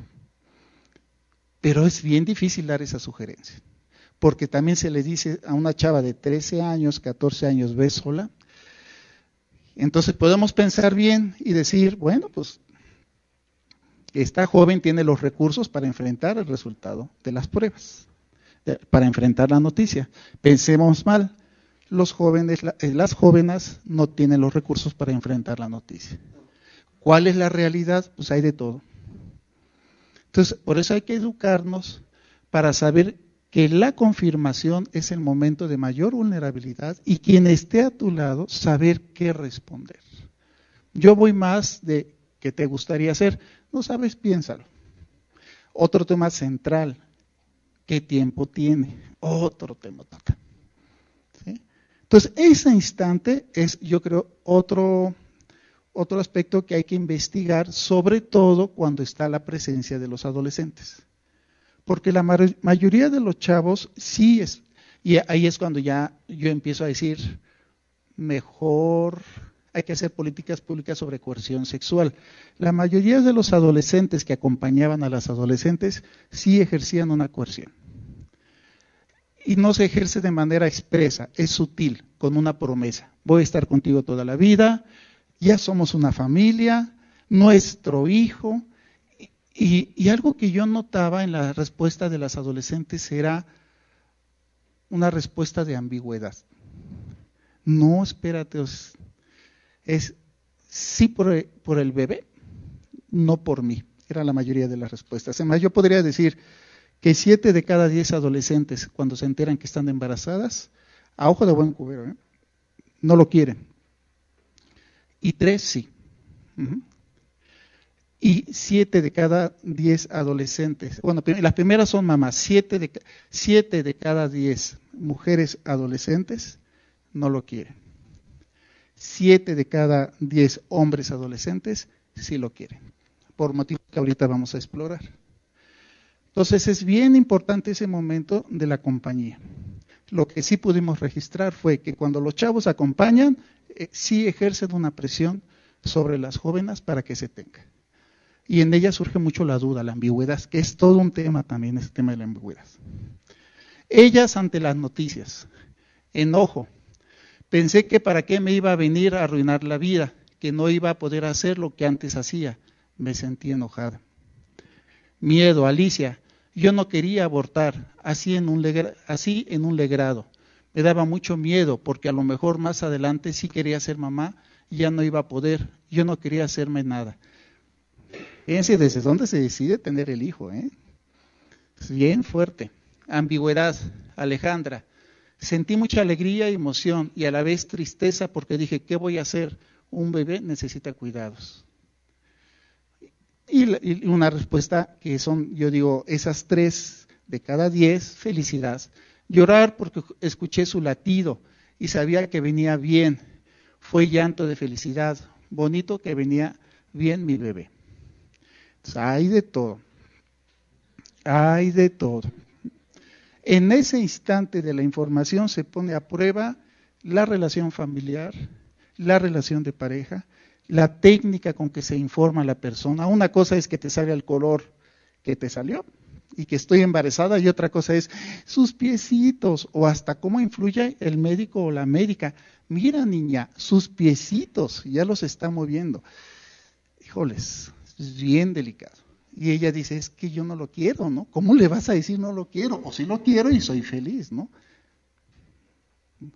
[SPEAKER 2] Pero es bien difícil dar esa sugerencia. Porque también se le dice a una chava de trece años, catorce años, ve sola. Entonces podemos pensar bien y decir, bueno, pues, esta joven tiene los recursos para enfrentar el resultado de las pruebas, para enfrentar la noticia. Pensemos mal. Los jóvenes, las jóvenes no tienen los recursos para enfrentar la noticia. ¿Cuál es la realidad? Pues hay de todo. Entonces, por eso hay que educarnos para saber que la confirmación es el momento de mayor vulnerabilidad y quien esté a tu lado, saber qué responder. Yo voy más de qué te gustaría hacer. No sabes, piénsalo. Otro tema central, ¿qué tiempo tiene? Otro tema total. ¿Sí? Entonces, ese instante es, yo creo, otro, otro aspecto que hay que investigar, sobre todo cuando está la presencia de los adolescentes. Porque la mayoría de los chavos sí es, y ahí es cuando ya yo empiezo a decir, mejor hay que hacer políticas públicas sobre coerción sexual. La mayoría de los adolescentes que acompañaban a las adolescentes sí ejercían una coerción. Y no se ejerce de manera expresa, es sutil, con una promesa. Voy a estar contigo toda la vida, ya somos una familia, nuestro hijo. Y, y algo que yo notaba en la respuesta de las adolescentes era una respuesta de ambigüedad. No, espérate, es, es sí por el, por el bebé, no por mí. Era la mayoría de las respuestas. Además, yo podría decir que siete de cada diez adolescentes, cuando se enteran que están embarazadas, a ojo de buen cubero, ¿eh? no lo quieren. Y tres sí. Uh-huh. Y siete de cada diez adolescentes, bueno, las primeras son mamás, siete de, siete de cada diez mujeres adolescentes no lo quieren. Siete de cada diez hombres adolescentes sí lo quieren, por motivos que ahorita vamos a explorar. Entonces es bien importante ese momento de la compañía. Lo que sí pudimos registrar fue que cuando los chavos acompañan, eh, sí ejercen una presión sobre las jóvenes para que se tenga. Y en ella surge mucho la duda, la ambigüedad, que es todo un tema también, ese tema de la ambigüedad. Ellas ante las noticias, enojo. Pensé que para qué me iba a venir a arruinar la vida, que no iba a poder hacer lo que antes hacía. Me sentí enojada. Miedo, Alicia. Yo no quería abortar, así en un legra, así en un legrado. Me daba mucho miedo porque a lo mejor más adelante sí quería ser mamá y ya no iba a poder. Yo no quería hacerme nada. Fíjense desde dónde se decide tener el hijo, ¿eh? Es bien fuerte. Ambigüedad, Alejandra. Sentí mucha alegría y emoción y a la vez tristeza porque dije, ¿qué voy a hacer? Un bebé necesita cuidados. Y, y una respuesta que son, yo digo, esas tres de cada diez, felicidad. Llorar porque escuché su latido y sabía que venía bien. Fue llanto de felicidad. Bonito que venía bien mi bebé. Entonces, hay de todo. Hay de todo. En ese instante de la información se pone a prueba la relación familiar, la relación de pareja, la técnica con que se informa a la persona. Una cosa es que te salga el color que te salió y que estoy embarazada, y otra cosa es sus piecitos, o hasta cómo influye el médico o la médica. Mira, niña, sus piecitos ya los está moviendo. Híjoles, es bien delicado. Y ella dice, es que yo no lo quiero, ¿no? ¿Cómo le vas a decir no lo quiero? O sí lo quiero y soy feliz, ¿no?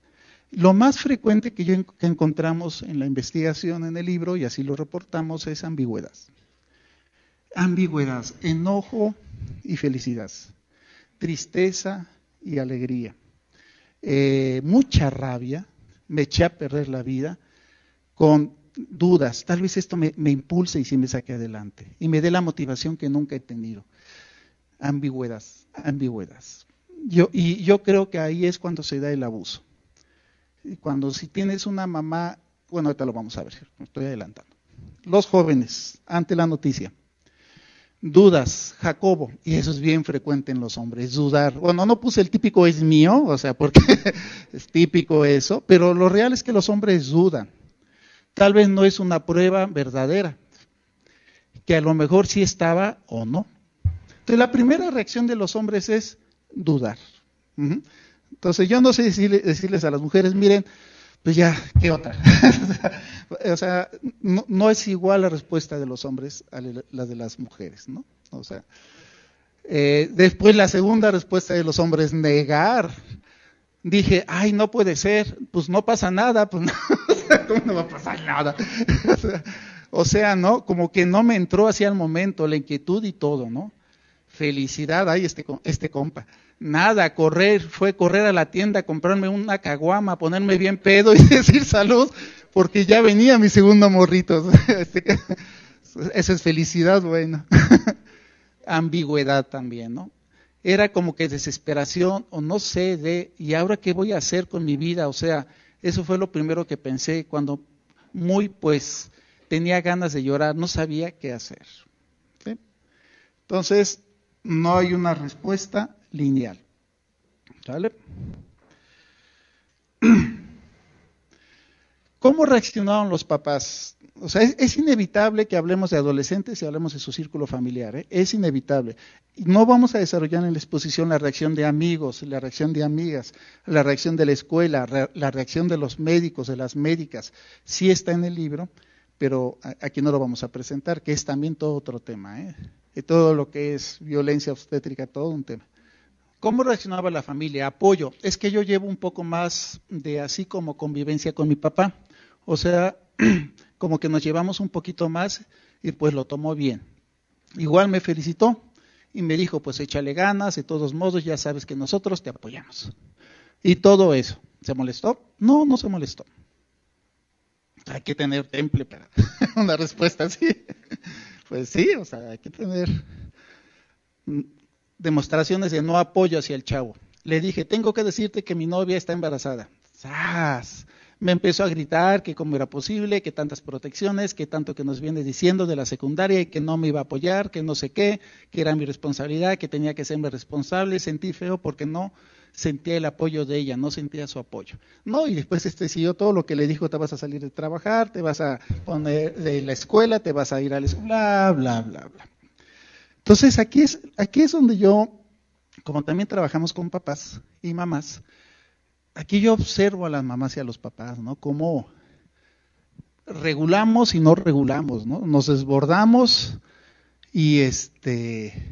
[SPEAKER 2] Lo más frecuente que, yo, que encontramos en la investigación en el libro, y así lo reportamos, es ambigüedad. Ambigüedad, enojo y felicidad, tristeza y alegría, eh, mucha rabia, me eché a perder la vida, con dudas, tal vez esto me, me impulse y sí me saque adelante, y me dé la motivación que nunca he tenido. Ambigüedad, ambigüedad. Yo, y yo creo que ahí es cuando se da el abuso. Cuando si tienes una mamá, bueno, ahorita lo vamos a ver, me estoy adelantando. Los jóvenes, ante la noticia, dudas, Jacobo, y eso es bien frecuente en los hombres, dudar. Bueno, no puse el típico es mío, o sea, porque es típico eso, pero lo real es que los hombres dudan. Tal vez no es una prueba verdadera, que a lo mejor sí estaba o no. Entonces la primera reacción de los hombres es dudar. Uh-huh. Entonces yo no sé decirle, decirles a las mujeres, miren, pues ya, ¿qué otra? O sea, no, no es igual la respuesta de los hombres a la de las mujeres, ¿no? O sea, eh, después la segunda respuesta de los hombres, negar. Dije, ay, no puede ser, pues no pasa nada, pues no, ¿cómo no va a pasar nada? O sea, o sea, ¿no? Como que no me entró hacia el momento, la inquietud y todo, ¿no? Felicidad, ay, este, este compa. Nada, correr, fue correr a la tienda, comprarme una caguama, ponerme bien pedo y decir salud, porque ya venía mi segundo morrito. Este, esa es felicidad, bueno. Ambigüedad también, ¿no? Era como que desesperación, o no sé, de, ¿y ahora qué voy a hacer con mi vida? O sea, eso fue lo primero que pensé cuando muy, pues, tenía ganas de llorar, no sabía qué hacer. ¿Sí? Entonces, no hay una respuesta lineal. ¿Sale? ¿Cómo reaccionaron los papás? O sea, es, es inevitable que hablemos de adolescentes y hablemos de su círculo familiar, ¿eh? Es inevitable. Y no vamos a desarrollar en la exposición la reacción de amigos, la reacción de amigas, la reacción de la escuela, re, la reacción de los médicos, de las médicas. Sí está en el libro, pero aquí no lo vamos a presentar, que es también todo otro tema, ¿eh? Y todo lo que es violencia obstétrica, todo un tema. ¿Cómo reaccionaba la familia? Apoyo. Es que yo llevo un poco más de así como convivencia con mi papá. O sea, como que nos llevamos un poquito más y pues lo tomó bien. Igual me felicitó y me dijo, pues échale ganas, de todos modos ya sabes que nosotros te apoyamos. Y todo eso. ¿Se molestó? No, no se molestó. Hay que tener temple para una respuesta así. Pues sí, o sea, hay que tener demostraciones de no apoyo hacia el chavo. Le dije, tengo que decirte que mi novia está embarazada. ¡Sas! Me empezó a gritar que cómo era posible, que tantas protecciones, que tanto que nos viene diciendo de la secundaria y que no me iba a apoyar, que no sé qué, que era mi responsabilidad, que tenía que serme responsable. Sentí feo porque no sentía el apoyo de ella, no sentía su apoyo. No, y después este siguió todo lo que le dijo, te vas a salir de trabajar, te vas a poner de la escuela, te vas a ir a la escuela, bla, bla, bla, bla. Entonces aquí es, aquí es donde yo, como también trabajamos con papás y mamás, aquí yo observo a las mamás y a los papás, ¿no? Cómo regulamos y no regulamos, ¿no? Nos desbordamos y este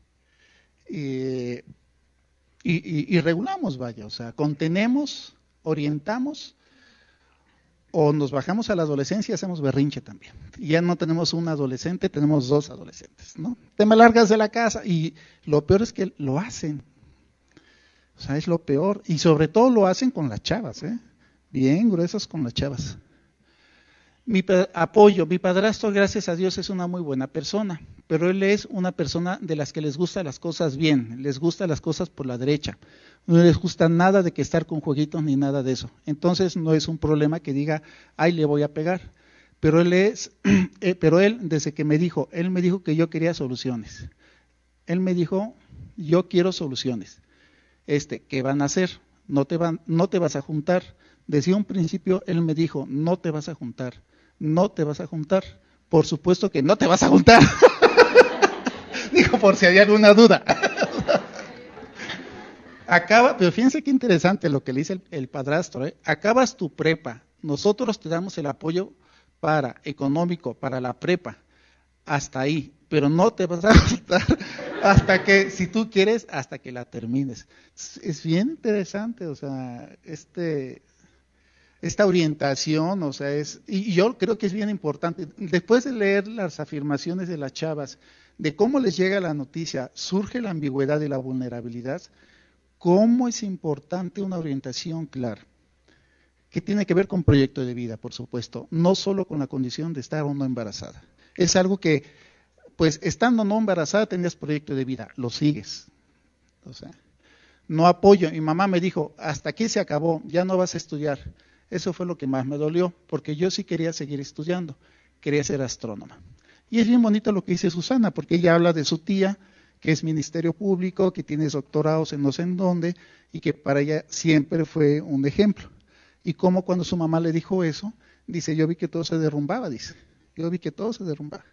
[SPEAKER 2] y, y, y regulamos, vaya, o sea, contenemos, orientamos, o nos bajamos a la adolescencia y hacemos berrinche también. Y ya no tenemos un adolescente, tenemos dos adolescentes, ¿no? Te me largas de la casa, y lo peor es que lo hacen. O sea, es lo peor. Y sobre todo lo hacen con las chavas, ¿eh? Bien gruesas con las chavas. Mi apoyo, mi padrastro, gracias a Dios, es una muy buena persona, pero él es una persona de las que les gustan las cosas bien, les gustan las cosas por la derecha, no les gusta nada de que estar con jueguitos ni nada de eso. Entonces no es un problema que diga, ay, le voy a pegar, pero él es, eh, pero él desde que me dijo, él me dijo que yo quería soluciones, él me dijo, yo quiero soluciones, este, ¿qué van a hacer? No te van, no te vas a juntar. Desde un principio él me dijo, no te vas a juntar. No te vas a juntar. Por supuesto que no te vas a juntar. Dijo, por si hay alguna duda. Acaba, pero fíjense qué interesante lo que le dice el, el padrastro, ¿eh? Acabas tu prepa, nosotros te damos el apoyo para económico, para la prepa, hasta ahí, pero no te vas a juntar hasta que, si tú quieres, hasta que la termines. Es, es bien interesante, o sea, este... esta orientación, o sea, es, y yo creo que es bien importante, después de leer las afirmaciones de las chavas, de cómo les llega la noticia, surge la ambigüedad y la vulnerabilidad, cómo es importante una orientación clara, que tiene que ver con proyecto de vida, por supuesto, no solo con la condición de estar o no embarazada. Es algo que, pues, estando no embarazada tenías proyecto de vida, lo sigues. O sea, no apoyo. Mi mamá me dijo, hasta aquí se acabó, ya no vas a estudiar. Eso fue lo que más me dolió, porque yo sí quería seguir estudiando, quería ser astrónoma. Y es bien bonito lo que dice Susana, porque ella habla de su tía, que es ministerio público, que tiene doctorados en no sé en dónde, y que para ella siempre fue un ejemplo. Y como cuando su mamá le dijo eso, dice, yo vi que todo se derrumbaba, dice, yo vi que todo se derrumbaba.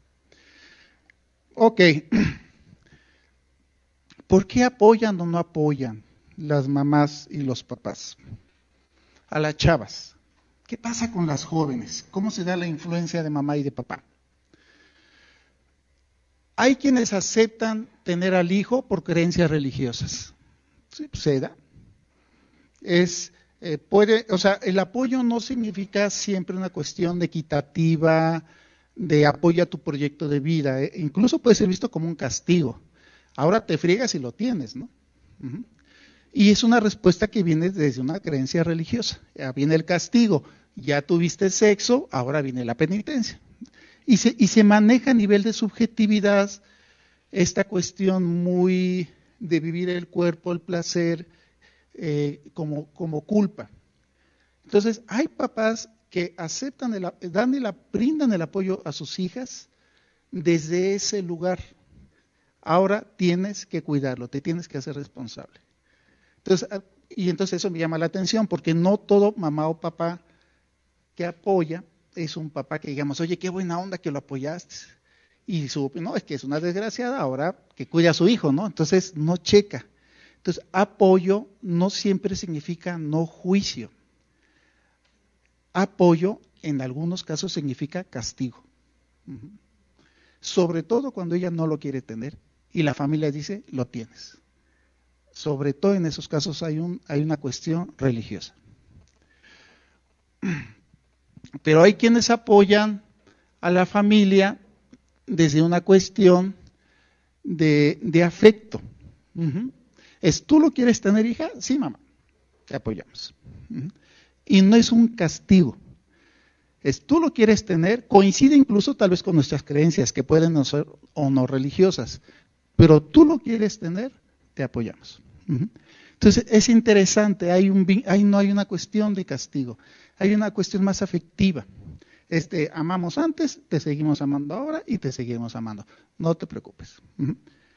[SPEAKER 2] Ok, ¿por qué apoyan o no apoyan las mamás y los papás a las chavas? ¿Qué pasa con las jóvenes? ¿Cómo se da la influencia de mamá y de papá? Hay quienes aceptan tener al hijo por creencias religiosas. Sí, pues se da. Es, eh, puede, o sea, el apoyo no significa siempre una cuestión equitativa, de apoyo a tu proyecto de vida. Eh, incluso puede ser visto como un castigo. Ahora te friegas y lo tienes, ¿no? Uh-huh. Y es una respuesta que viene desde una creencia religiosa. Ya viene el castigo, ya tuviste sexo, ahora viene la penitencia. Y se, y se maneja a nivel de subjetividad esta cuestión muy de vivir el cuerpo, el placer, eh, como, como culpa. Entonces, hay papás que aceptan, el, dan el, brindan el apoyo a sus hijas desde ese lugar. Ahora tienes que cuidarlo, te tienes que hacer responsable. Entonces, y entonces eso me llama la atención, porque no todo mamá o papá que apoya es un papá que digamos, oye, qué buena onda que lo apoyaste. Y su, no, es que es una desgraciada ahora que cuida a su hijo, ¿no? Entonces no checa. Entonces, apoyo no siempre significa no juicio. Apoyo en algunos casos significa castigo. Uh-huh. Sobre todo cuando ella no lo quiere tener y la familia dice, lo tienes. Sobre todo en esos casos hay, un, hay una cuestión religiosa. Pero hay quienes apoyan a la familia desde una cuestión de, de afecto. Uh-huh. ¿Es tú lo quieres tener, hija? Sí, mamá, te apoyamos. Uh-huh. Y no es un castigo. Es tú lo quieres tener, coincide incluso tal vez con nuestras creencias, que pueden no ser o no religiosas, pero tú lo quieres tener, te apoyamos. Uh-huh. Entonces es interesante, hay un, hay, no hay una cuestión de castigo, hay una cuestión más afectiva. Este, amamos antes, te seguimos amando ahora y te seguimos amando. No te preocupes. Uh-huh.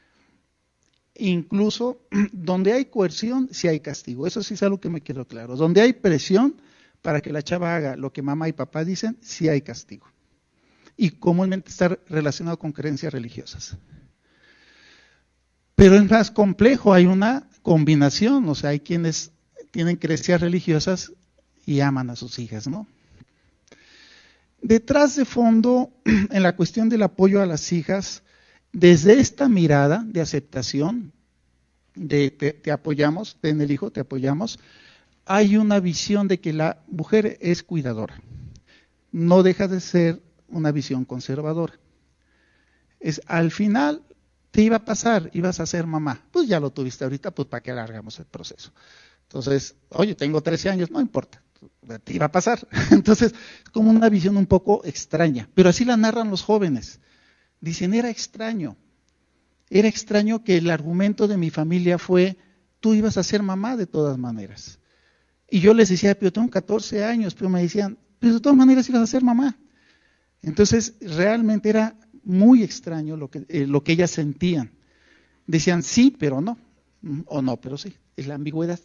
[SPEAKER 2] Incluso donde hay coerción, sí hay castigo. Eso sí es algo que me quedó claro. Donde hay presión para que la chava haga lo que mamá y papá dicen, sí hay castigo. Y comúnmente está relacionado con creencias religiosas. Pero es más complejo, hay una combinación, o sea, hay quienes tienen creencias religiosas y aman a sus hijas, ¿no? Detrás de fondo, en la cuestión del apoyo a las hijas, desde esta mirada de aceptación, de te, te apoyamos, ten el hijo, te apoyamos, hay una visión de que la mujer es cuidadora. No deja de ser una visión conservadora. Es al final te iba a pasar, ibas a ser mamá. Pues ya lo tuviste ahorita, pues para qué alargamos el proceso. Entonces, oye, tengo trece años, no importa, te iba a pasar. Entonces, es como una visión un poco extraña, pero así la narran los jóvenes. Dicen, era extraño, era extraño que el argumento de mi familia fue, tú ibas a ser mamá de todas maneras. Y yo les decía, pero tengo catorce años, pero me decían, pero de todas maneras ibas a ser mamá. Entonces, realmente era muy extraño lo que, eh, lo que ellas sentían. Decían sí, pero no, o no, pero sí, es la ambigüedad.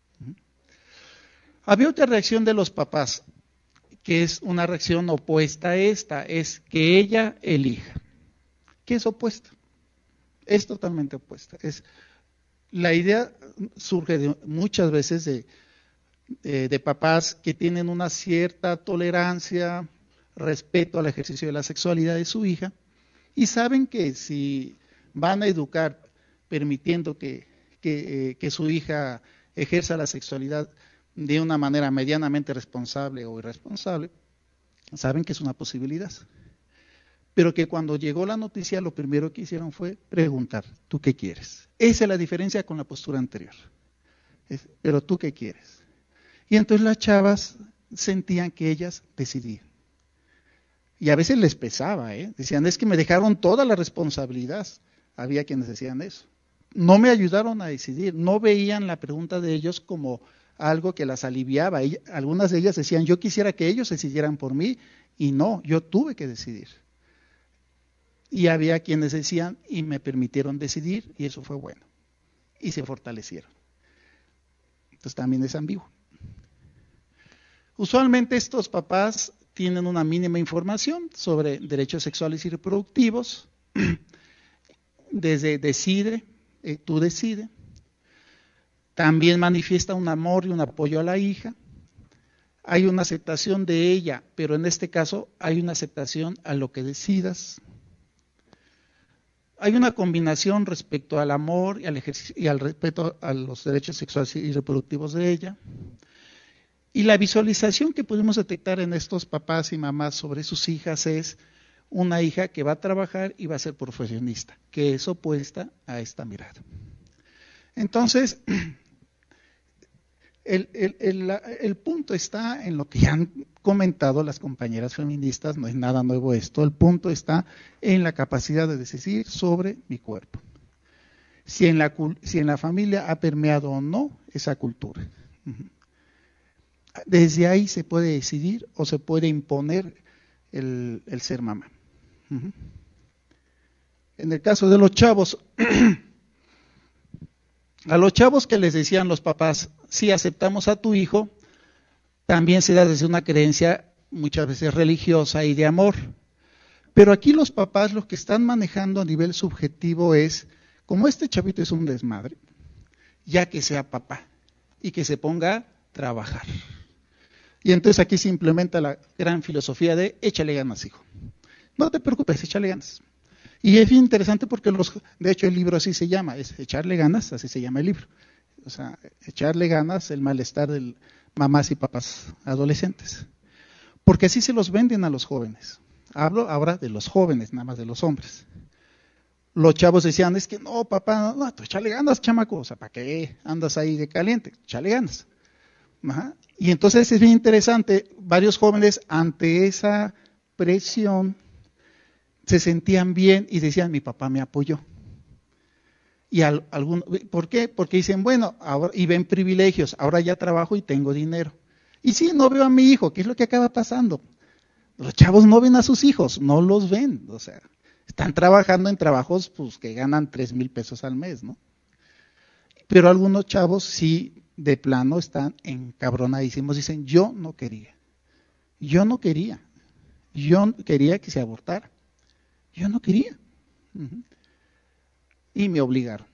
[SPEAKER 2] Había otra reacción de los papás, que es una reacción opuesta a esta, es que ella elija. ¿Qué es opuesta? Es totalmente opuesta. Es, la idea surge de, muchas veces de, de, de papás que tienen una cierta tolerancia, respeto al ejercicio de la sexualidad de su hija, y saben que si van a educar permitiendo que, que, eh, que su hija ejerza la sexualidad, de una manera medianamente responsable o irresponsable, saben que es una posibilidad. Pero que cuando llegó la noticia, lo primero que hicieron fue preguntar, ¿tú qué quieres? Esa es la diferencia con la postura anterior. Es, pero ¿tú qué quieres? Y entonces las chavas sentían que ellas decidían. Y a veces les pesaba, ¿eh? Decían, es que me dejaron toda la responsabilidad. Había quienes decían eso. No me ayudaron a decidir, no veían la pregunta de ellos como algo que las aliviaba. Ella, algunas de ellas decían, yo quisiera que ellos decidieran por mí, y no, yo tuve que decidir. Y había quienes decían, y me permitieron decidir, y eso fue bueno. Y se fortalecieron. Entonces también es ambiguo. Usualmente estos papás tienen una mínima información sobre derechos sexuales y reproductivos, desde decide, eh, tú decide, también manifiesta un amor y un apoyo a la hija, hay una aceptación de ella, pero en este caso hay una aceptación a lo que decidas, hay una combinación respecto al amor y al, y al respeto a los derechos sexuales y reproductivos de ella. Y la visualización que pudimos detectar en estos papás y mamás sobre sus hijas es una hija que va a trabajar y va a ser profesionista, que es opuesta a esta mirada. Entonces, el, el, el, el punto está en lo que ya han comentado las compañeras feministas, no es nada nuevo esto, el punto está en la capacidad de decidir sobre mi cuerpo. Si en la, si en la familia ha permeado o no esa cultura. Uh-huh. Desde ahí se puede decidir o se puede imponer el, el ser mamá. Uh-huh. En el caso de los chavos, a los chavos que les decían los papás, si aceptamos a tu hijo, también se da desde una creencia muchas veces religiosa y de amor. Pero aquí los papás lo que están manejando a nivel subjetivo es, como este chavito es un desmadre, ya que sea papá y que se ponga a trabajar. Y entonces aquí se implementa la gran filosofía de échale ganas, hijo. No te preocupes, échale ganas. Y es interesante porque los, de hecho el libro así se llama, es echarle ganas, así se llama el libro. O sea, echarle ganas, el malestar de mamás y papás adolescentes. Porque así se los venden a los jóvenes. Hablo ahora de los jóvenes, nada más de los hombres. Los chavos decían, es que no, papá, no, tú échale ganas, chamaco. O sea, ¿para qué andas ahí de caliente? Échale ganas. Ajá. Y entonces es bien interesante, varios jóvenes ante esa presión se sentían bien y decían, mi papá me apoyó. Y al, algún, ¿por qué? Porque dicen, bueno, ahora, y ven privilegios, ahora ya trabajo y tengo dinero. Y sí, no veo a mi hijo, ¿qué es lo que acaba pasando? Los chavos no ven a sus hijos, no los ven, o sea, están trabajando en trabajos pues, que ganan tres mil pesos al mes, ¿no? Pero algunos chavos sí, de plano, están encabronadísimos, dicen, yo no quería, yo no quería, yo quería que se abortara, yo no quería. Uh-huh. Y me obligaron.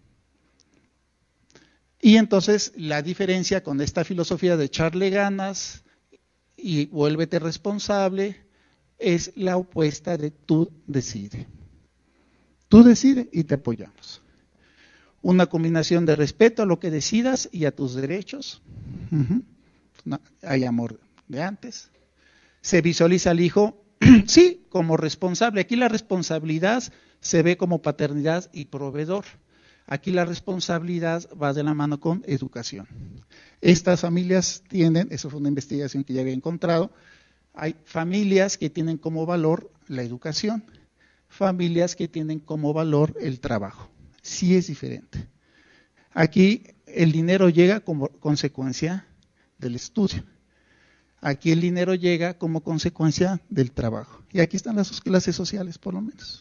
[SPEAKER 2] Y entonces la diferencia con esta filosofía de echarle ganas y vuélvete responsable es la opuesta de tú decide. Tú decide y te apoyamos. Una combinación de respeto a lo que decidas y a tus derechos. Uh-huh. No, hay amor de antes. Se visualiza al hijo, sí, como responsable. Aquí la responsabilidad se ve como paternidad y proveedor. Aquí la responsabilidad va de la mano con educación. Estas familias tienen, eso fue una investigación que ya había encontrado, hay familias que tienen como valor la educación, familias que tienen como valor el trabajo. Sí es diferente. Aquí el dinero llega como consecuencia del estudio. Aquí el dinero llega como consecuencia del trabajo. Y aquí están las clases sociales, por lo menos.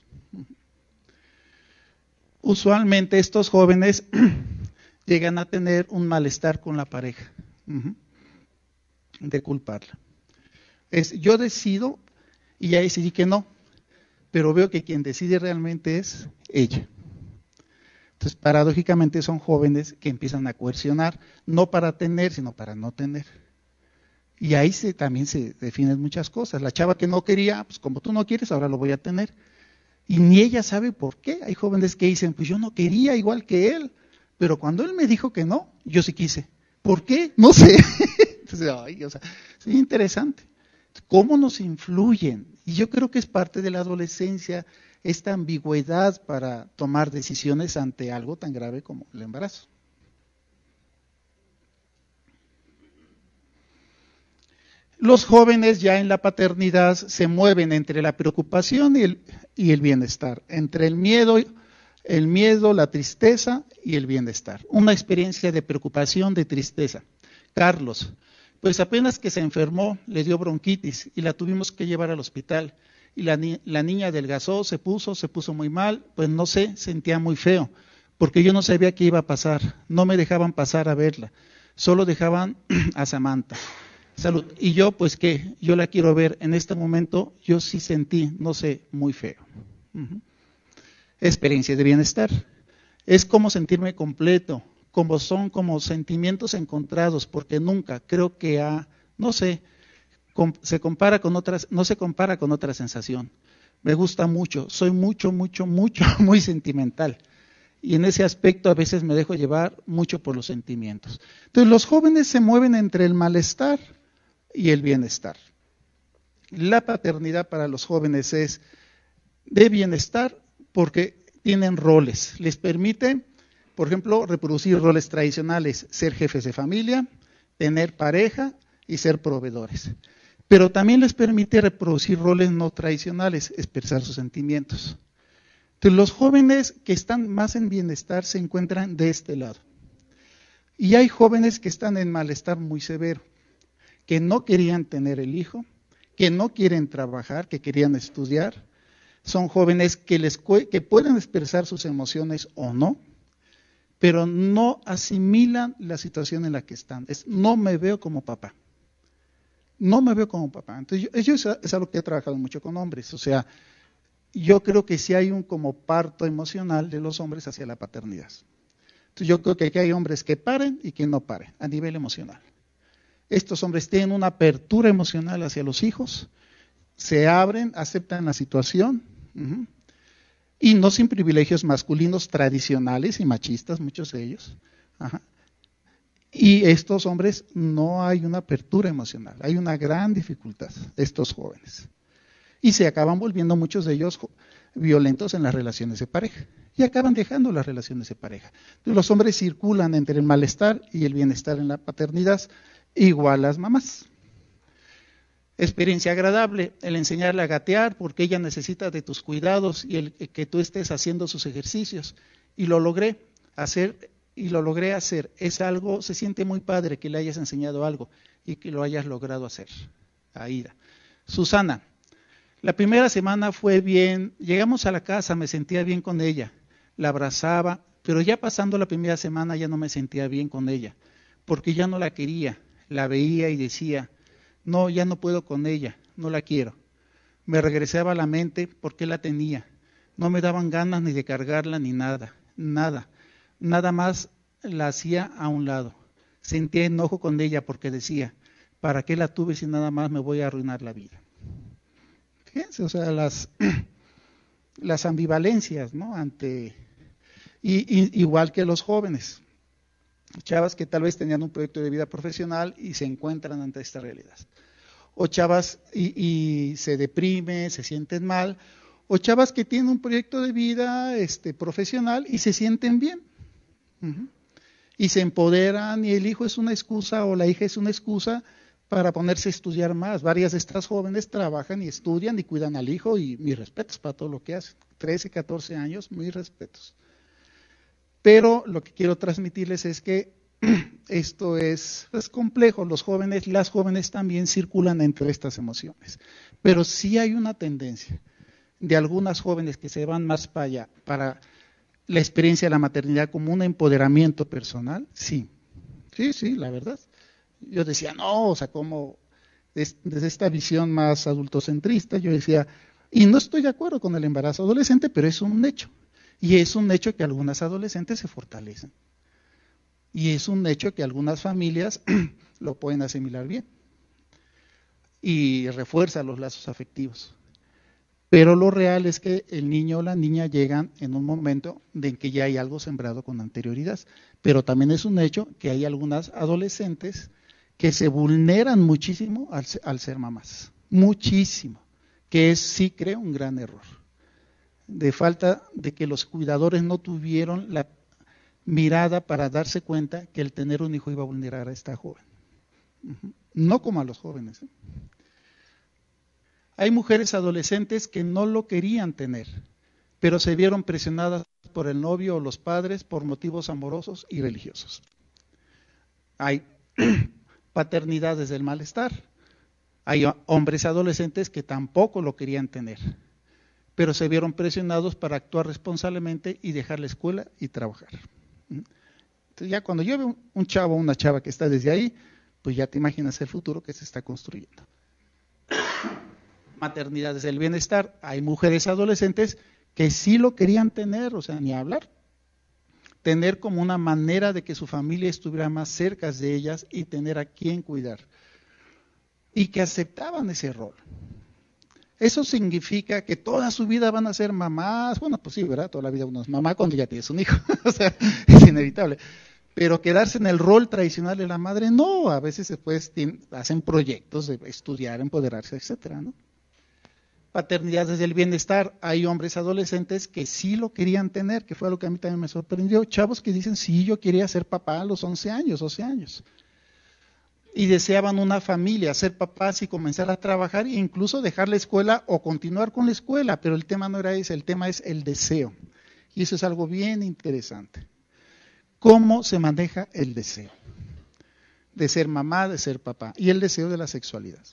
[SPEAKER 2] Usualmente estos jóvenes llegan a tener un malestar con la pareja, uh-huh, de culparla. Es, yo decido y ya decidí que no, pero veo que quien decide realmente es ella. Entonces, paradójicamente son jóvenes que empiezan a coercionar, no para tener, sino para no tener. Y ahí se, también se definen muchas cosas. La chava que no quería, pues como tú no quieres, ahora lo voy a tener. Y ni ella sabe por qué. Hay jóvenes que dicen, pues yo no quería igual que él, pero cuando él me dijo que no, yo sí quise. ¿Por qué? No sé. Entonces, ay, o sea, es interesante. ¿Cómo nos influyen? Y yo creo que es parte de la adolescencia esta ambigüedad para tomar decisiones ante algo tan grave como el embarazo. Los jóvenes ya en la paternidad se mueven entre la preocupación y el, y el bienestar, entre el miedo, el miedo, la tristeza y el bienestar. Una experiencia de preocupación, de tristeza. Carlos, pues apenas que se enfermó, le dio bronquitis y la tuvimos que llevar al hospital. Y la, ni la niña adelgazó, se puso, se puso muy mal, pues no sé, sentía muy feo, porque yo no sabía qué iba a pasar, no me dejaban pasar a verla, solo dejaban a Samantha. Salud. Y yo, pues qué, yo la quiero ver, en este momento yo sí sentí, no sé, muy feo. Uh-huh. Experiencia de bienestar. Es como sentirme completo, como son como sentimientos encontrados, porque nunca creo que a, no sé, se compara con otras, no se compara con otra sensación. Me gusta mucho, soy mucho, mucho, mucho, muy sentimental. Y en ese aspecto a veces me dejo llevar mucho por los sentimientos. Entonces los jóvenes se mueven entre el malestar y el bienestar. La paternidad para los jóvenes es de bienestar porque tienen roles. Les permite, por ejemplo, reproducir roles tradicionales, ser jefes de familia, tener pareja y ser proveedores. Pero también les permite reproducir roles no tradicionales, expresar sus sentimientos. Entonces, los jóvenes que están más en bienestar se encuentran de este lado. Y hay jóvenes que están en malestar muy severo, que no querían tener el hijo, que no quieren trabajar, que querían estudiar. Son jóvenes que, les, que pueden expresar sus emociones o no, pero no asimilan la situación en la que están. Es, no me veo como papá. No me veo como papá. Entonces, yo, eso es algo que he trabajado mucho con hombres. O sea, yo creo que sí hay un como parto emocional de los hombres hacia la paternidad. Entonces, yo creo que aquí hay hombres que paren y que no paren a nivel emocional. Estos hombres tienen una apertura emocional hacia los hijos, se abren, aceptan la situación, uh-huh, y no sin privilegios masculinos tradicionales y machistas, muchos de ellos. Ajá. Y estos hombres no hay una apertura emocional, hay una gran dificultad de estos jóvenes. Y se acaban volviendo muchos de ellos violentos en las relaciones de pareja. Y acaban dejando las relaciones de pareja. Entonces, los hombres circulan entre el malestar y el bienestar en la paternidad, igual las mamás. Experiencia agradable, el enseñarle a gatear porque ella necesita de tus cuidados y el que tú estés haciendo sus ejercicios. Y lo logré hacer. Y lo logré hacer, es algo, se siente muy padre que le hayas enseñado algo y que lo hayas logrado hacer. Aida. Susana, la primera semana fue bien, llegamos a la casa, me sentía bien con ella, la abrazaba, pero ya pasando la primera semana ya no me sentía bien con ella, porque ya no la quería, la veía y decía, no, ya no puedo con ella, no la quiero. Me regresaba a la mente porque la tenía, no me daban ganas ni de cargarla ni nada, nada. Nada más la hacía a un lado. Sentía enojo con ella porque decía, ¿para qué la tuve si nada más me voy a arruinar la vida? Fíjense, o sea, las, las ambivalencias, ¿no? Ante, y, y, igual que los jóvenes, chavas que tal vez tenían un proyecto de vida profesional y se encuentran ante esta realidad. O chavas y, y se deprimen, se sienten mal, o chavas que tienen un proyecto de vida este, profesional y se sienten bien. Uh-huh. Y se empoderan y el hijo es una excusa o la hija es una excusa para ponerse a estudiar más. Varias de estas jóvenes trabajan y estudian y cuidan al hijo y mis respetos para todo lo que hacen. trece, catorce años, mis respetos. Pero lo que quiero transmitirles es que esto es, es complejo. Los jóvenes, las jóvenes también circulan entre estas emociones. Pero sí hay una tendencia de algunas jóvenes que se van más para allá, para la experiencia de la maternidad como un empoderamiento personal, sí, sí, sí, la verdad. Yo decía, no, o sea, como desde esta visión más adultocentrista, yo decía, y no estoy de acuerdo con el embarazo adolescente, pero es un hecho. Y es un hecho que algunas adolescentes se fortalecen. Y es un hecho que algunas familias lo pueden asimilar bien. Y refuerza los lazos afectivos. Pero lo real es que el niño o la niña llegan en un momento en que ya hay algo sembrado con anterioridad. Pero también es un hecho que hay algunas adolescentes que se vulneran muchísimo al, al ser mamás, muchísimo, que es, sí creo, un gran error, de falta de que los cuidadores no tuvieron la mirada para darse cuenta que el tener un hijo iba a vulnerar a esta joven, no como a los jóvenes, ¿eh? Hay mujeres adolescentes que no lo querían tener, pero se vieron presionadas por el novio o los padres por motivos amorosos y religiosos. Hay paternidades del malestar. Hay hombres adolescentes que tampoco lo querían tener, pero se vieron presionados para actuar responsablemente y dejar la escuela y trabajar. Entonces ya cuando yo veo un chavo o una chava que está desde ahí, pues ya te imaginas el futuro que se está construyendo. Maternidades del bienestar. Hay mujeres adolescentes que sí lo querían tener, o sea, ni hablar. Tener como una manera de que su familia estuviera más cerca de ellas y tener a quien cuidar. Y que aceptaban ese rol. Eso significa que toda su vida van a ser mamás. Bueno, pues sí, ¿verdad? Toda la vida uno es mamá cuando ya tienes un hijo. O sea, es inevitable. Pero quedarse en el rol tradicional de la madre, no. A veces después hacen proyectos de estudiar, empoderarse, etcétera, ¿no? Paternidades del bienestar. Hay hombres adolescentes que sí lo querían tener, que fue algo que a mí también me sorprendió. Chavos que dicen, sí, yo quería ser papá a los once años, doce años. Y deseaban una familia, ser papás y comenzar a trabajar e incluso dejar la escuela o continuar con la escuela, pero el tema no era ese, el tema es el deseo. Y eso es algo bien interesante. ¿Cómo se maneja el deseo? De ser mamá, de ser papá, y el deseo de la sexualidad.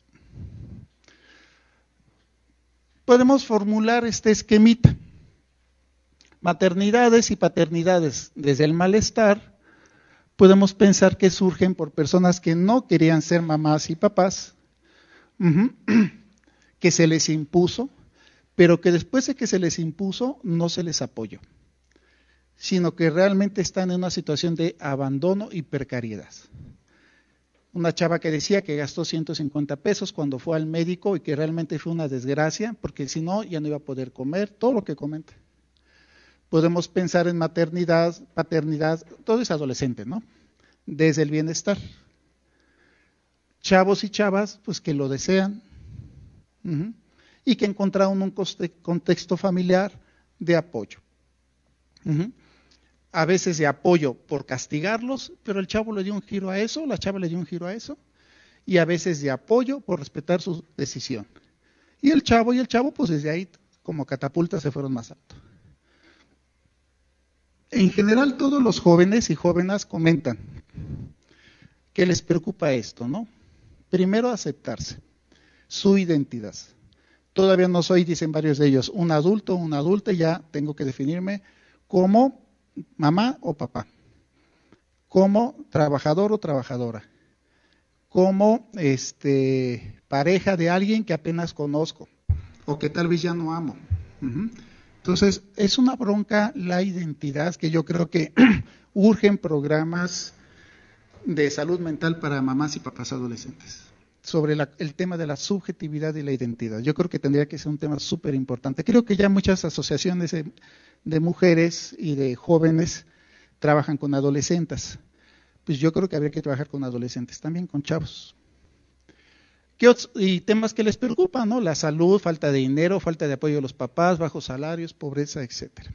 [SPEAKER 2] Podemos formular este esquemita. Maternidades y paternidades desde el malestar. Podemos pensar que surgen por personas que no querían ser mamás y papás, uh-huh, que se les impuso, pero que después de que se les impuso no se les apoyó, sino que realmente están en una situación de abandono y precariedad. Una chava que decía que gastó ciento cincuenta pesos cuando fue al médico y que realmente fue una desgracia, porque si no ya no iba a poder comer, todo lo que comenta. Podemos pensar en maternidad, paternidad, todo es adolescente, ¿no? Desde el bienestar. Chavos y chavas, pues que lo desean, uh-huh, y que encontraron un contexto familiar de apoyo. Uh-huh. A veces de apoyo por castigarlos, pero el chavo le dio un giro a eso, la chava le dio un giro a eso, y a veces de apoyo por respetar su decisión. Y el chavo y el chavo, pues desde ahí, como catapultas, se fueron más alto. En general, todos los jóvenes y jóvenes comentan que les preocupa esto, ¿no? Primero, aceptarse, su identidad. Todavía no soy, dicen varios de ellos, un adulto o una adulta, ya tengo que definirme como mamá o papá, como trabajador o trabajadora, como este, pareja de alguien que apenas conozco o que tal vez ya no amo. Uh-huh. Entonces, es una bronca la identidad que yo creo que urgen programas de salud mental para mamás y papás adolescentes, sobre la, el tema de la subjetividad y la identidad. Yo creo que tendría que ser un tema súper importante. Creo que ya muchas asociaciones de, de mujeres y de jóvenes trabajan con adolescentes. Pues yo creo que habría que trabajar con adolescentes, también con chavos. ¿Qué otros, y temas que les preocupan, ¿no? La salud, falta de dinero, falta de apoyo de los papás, bajos salarios, pobreza, etcétera.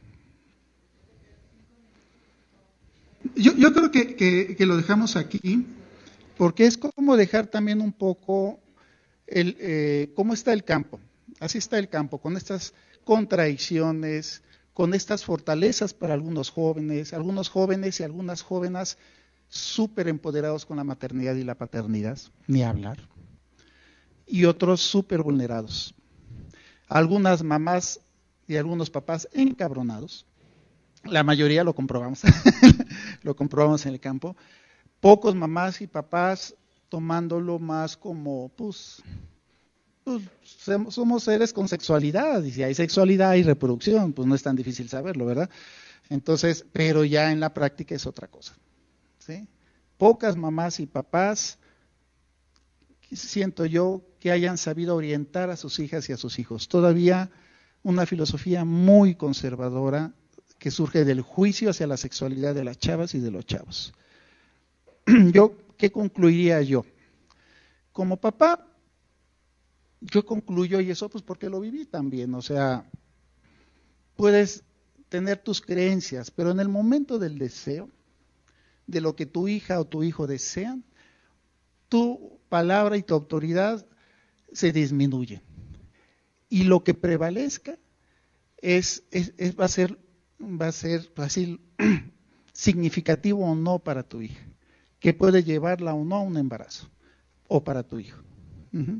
[SPEAKER 2] Yo, yo creo que, que, que lo dejamos aquí, porque es como dejar también un poco el, eh, cómo está el campo. Así está el campo, con estas contradicciones, con estas fortalezas para algunos jóvenes, algunos jóvenes y algunas jóvenes súper empoderados con la maternidad y la paternidad, ni hablar. Y otros súper vulnerados. Algunas mamás y algunos papás encabronados. La mayoría lo comprobamos, lo comprobamos en el campo. Pocos mamás y papás tomándolo más como, pues, pues, somos seres con sexualidad, y si hay sexualidad y reproducción, pues no es tan difícil saberlo, ¿verdad? Entonces, pero ya en la práctica es otra cosa, ¿sí? Pocas mamás y papás, siento yo, que hayan sabido orientar a sus hijas y a sus hijos. Todavía una filosofía muy conservadora, que surge del juicio hacia la sexualidad de las chavas y de los chavos. Yo, ¿qué concluiría yo? Como papá, yo concluyo, y eso pues porque lo viví también, o sea, puedes tener tus creencias, pero en el momento del deseo, de lo que tu hija o tu hijo desean, tu palabra y tu autoridad se disminuyen. Y lo que prevalezca es, es, es, va a ser, va a ser así, significativo o no para tu hija, que puede llevarla o no a un embarazo, o para tu hijo. Uh-huh.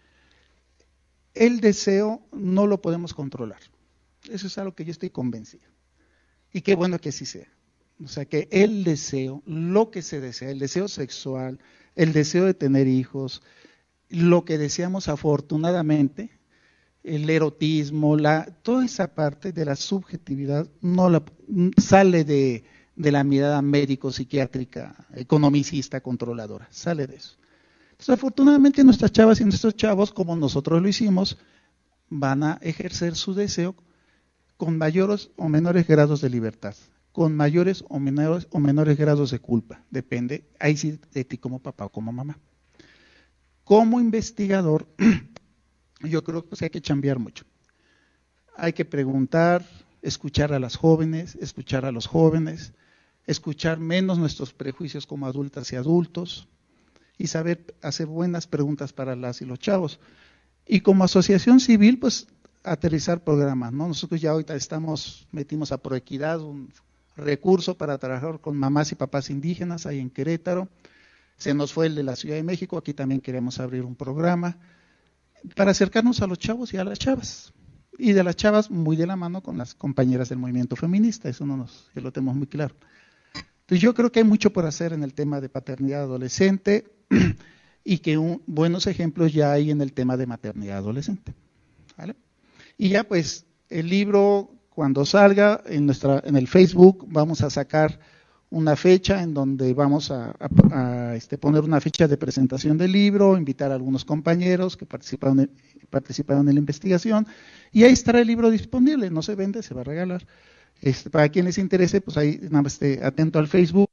[SPEAKER 2] El deseo no lo podemos controlar. Eso es algo que yo estoy convencido. Y qué bueno que así sea. O sea, que el deseo, lo que se desea, el deseo sexual, el deseo de tener hijos, lo que deseamos afortunadamente, el erotismo, la, toda esa parte de la subjetividad no la, sale de, de la mirada médico-psiquiátrica, economicista, controladora, sale de eso. Entonces, afortunadamente nuestras chavas y nuestros chavos, como nosotros lo hicimos, van a ejercer su deseo con mayores o menores grados de libertad, con mayores o menores, o menores grados de culpa, depende, ahí sí, de ti como papá o como mamá. Como investigador, yo creo que pues, hay que chambear mucho. Hay que preguntar, escuchar a las jóvenes, escuchar a los jóvenes, escuchar menos nuestros prejuicios como adultas y adultos, y saber hacer buenas preguntas para las y los chavos. Y como asociación civil, pues aterrizar programas, ¿no? Nosotros ya ahorita estamos, metimos a Proequidad un recurso para trabajar con mamás y papás indígenas ahí en Querétaro. Se nos fue el de la Ciudad de México, aquí también queremos abrir un programa para acercarnos a los chavos y a las chavas. Y de las chavas muy de la mano con las compañeras del movimiento feminista, eso no nos, que lo tenemos muy claro. Entonces yo creo que hay mucho por hacer en el tema de paternidad adolescente y que un, buenos ejemplos ya hay en el tema de maternidad adolescente. ¿Vale? Y ya pues el libro cuando salga en nuestra en el Facebook vamos a sacar una fecha en donde vamos a, a, a este, poner una fecha de presentación del libro, invitar a algunos compañeros que participaron en, participaron en la investigación y ahí estará el libro disponible, no se vende, se va a regalar. Este, para quien les interese, pues ahí nada más esté atento al Facebook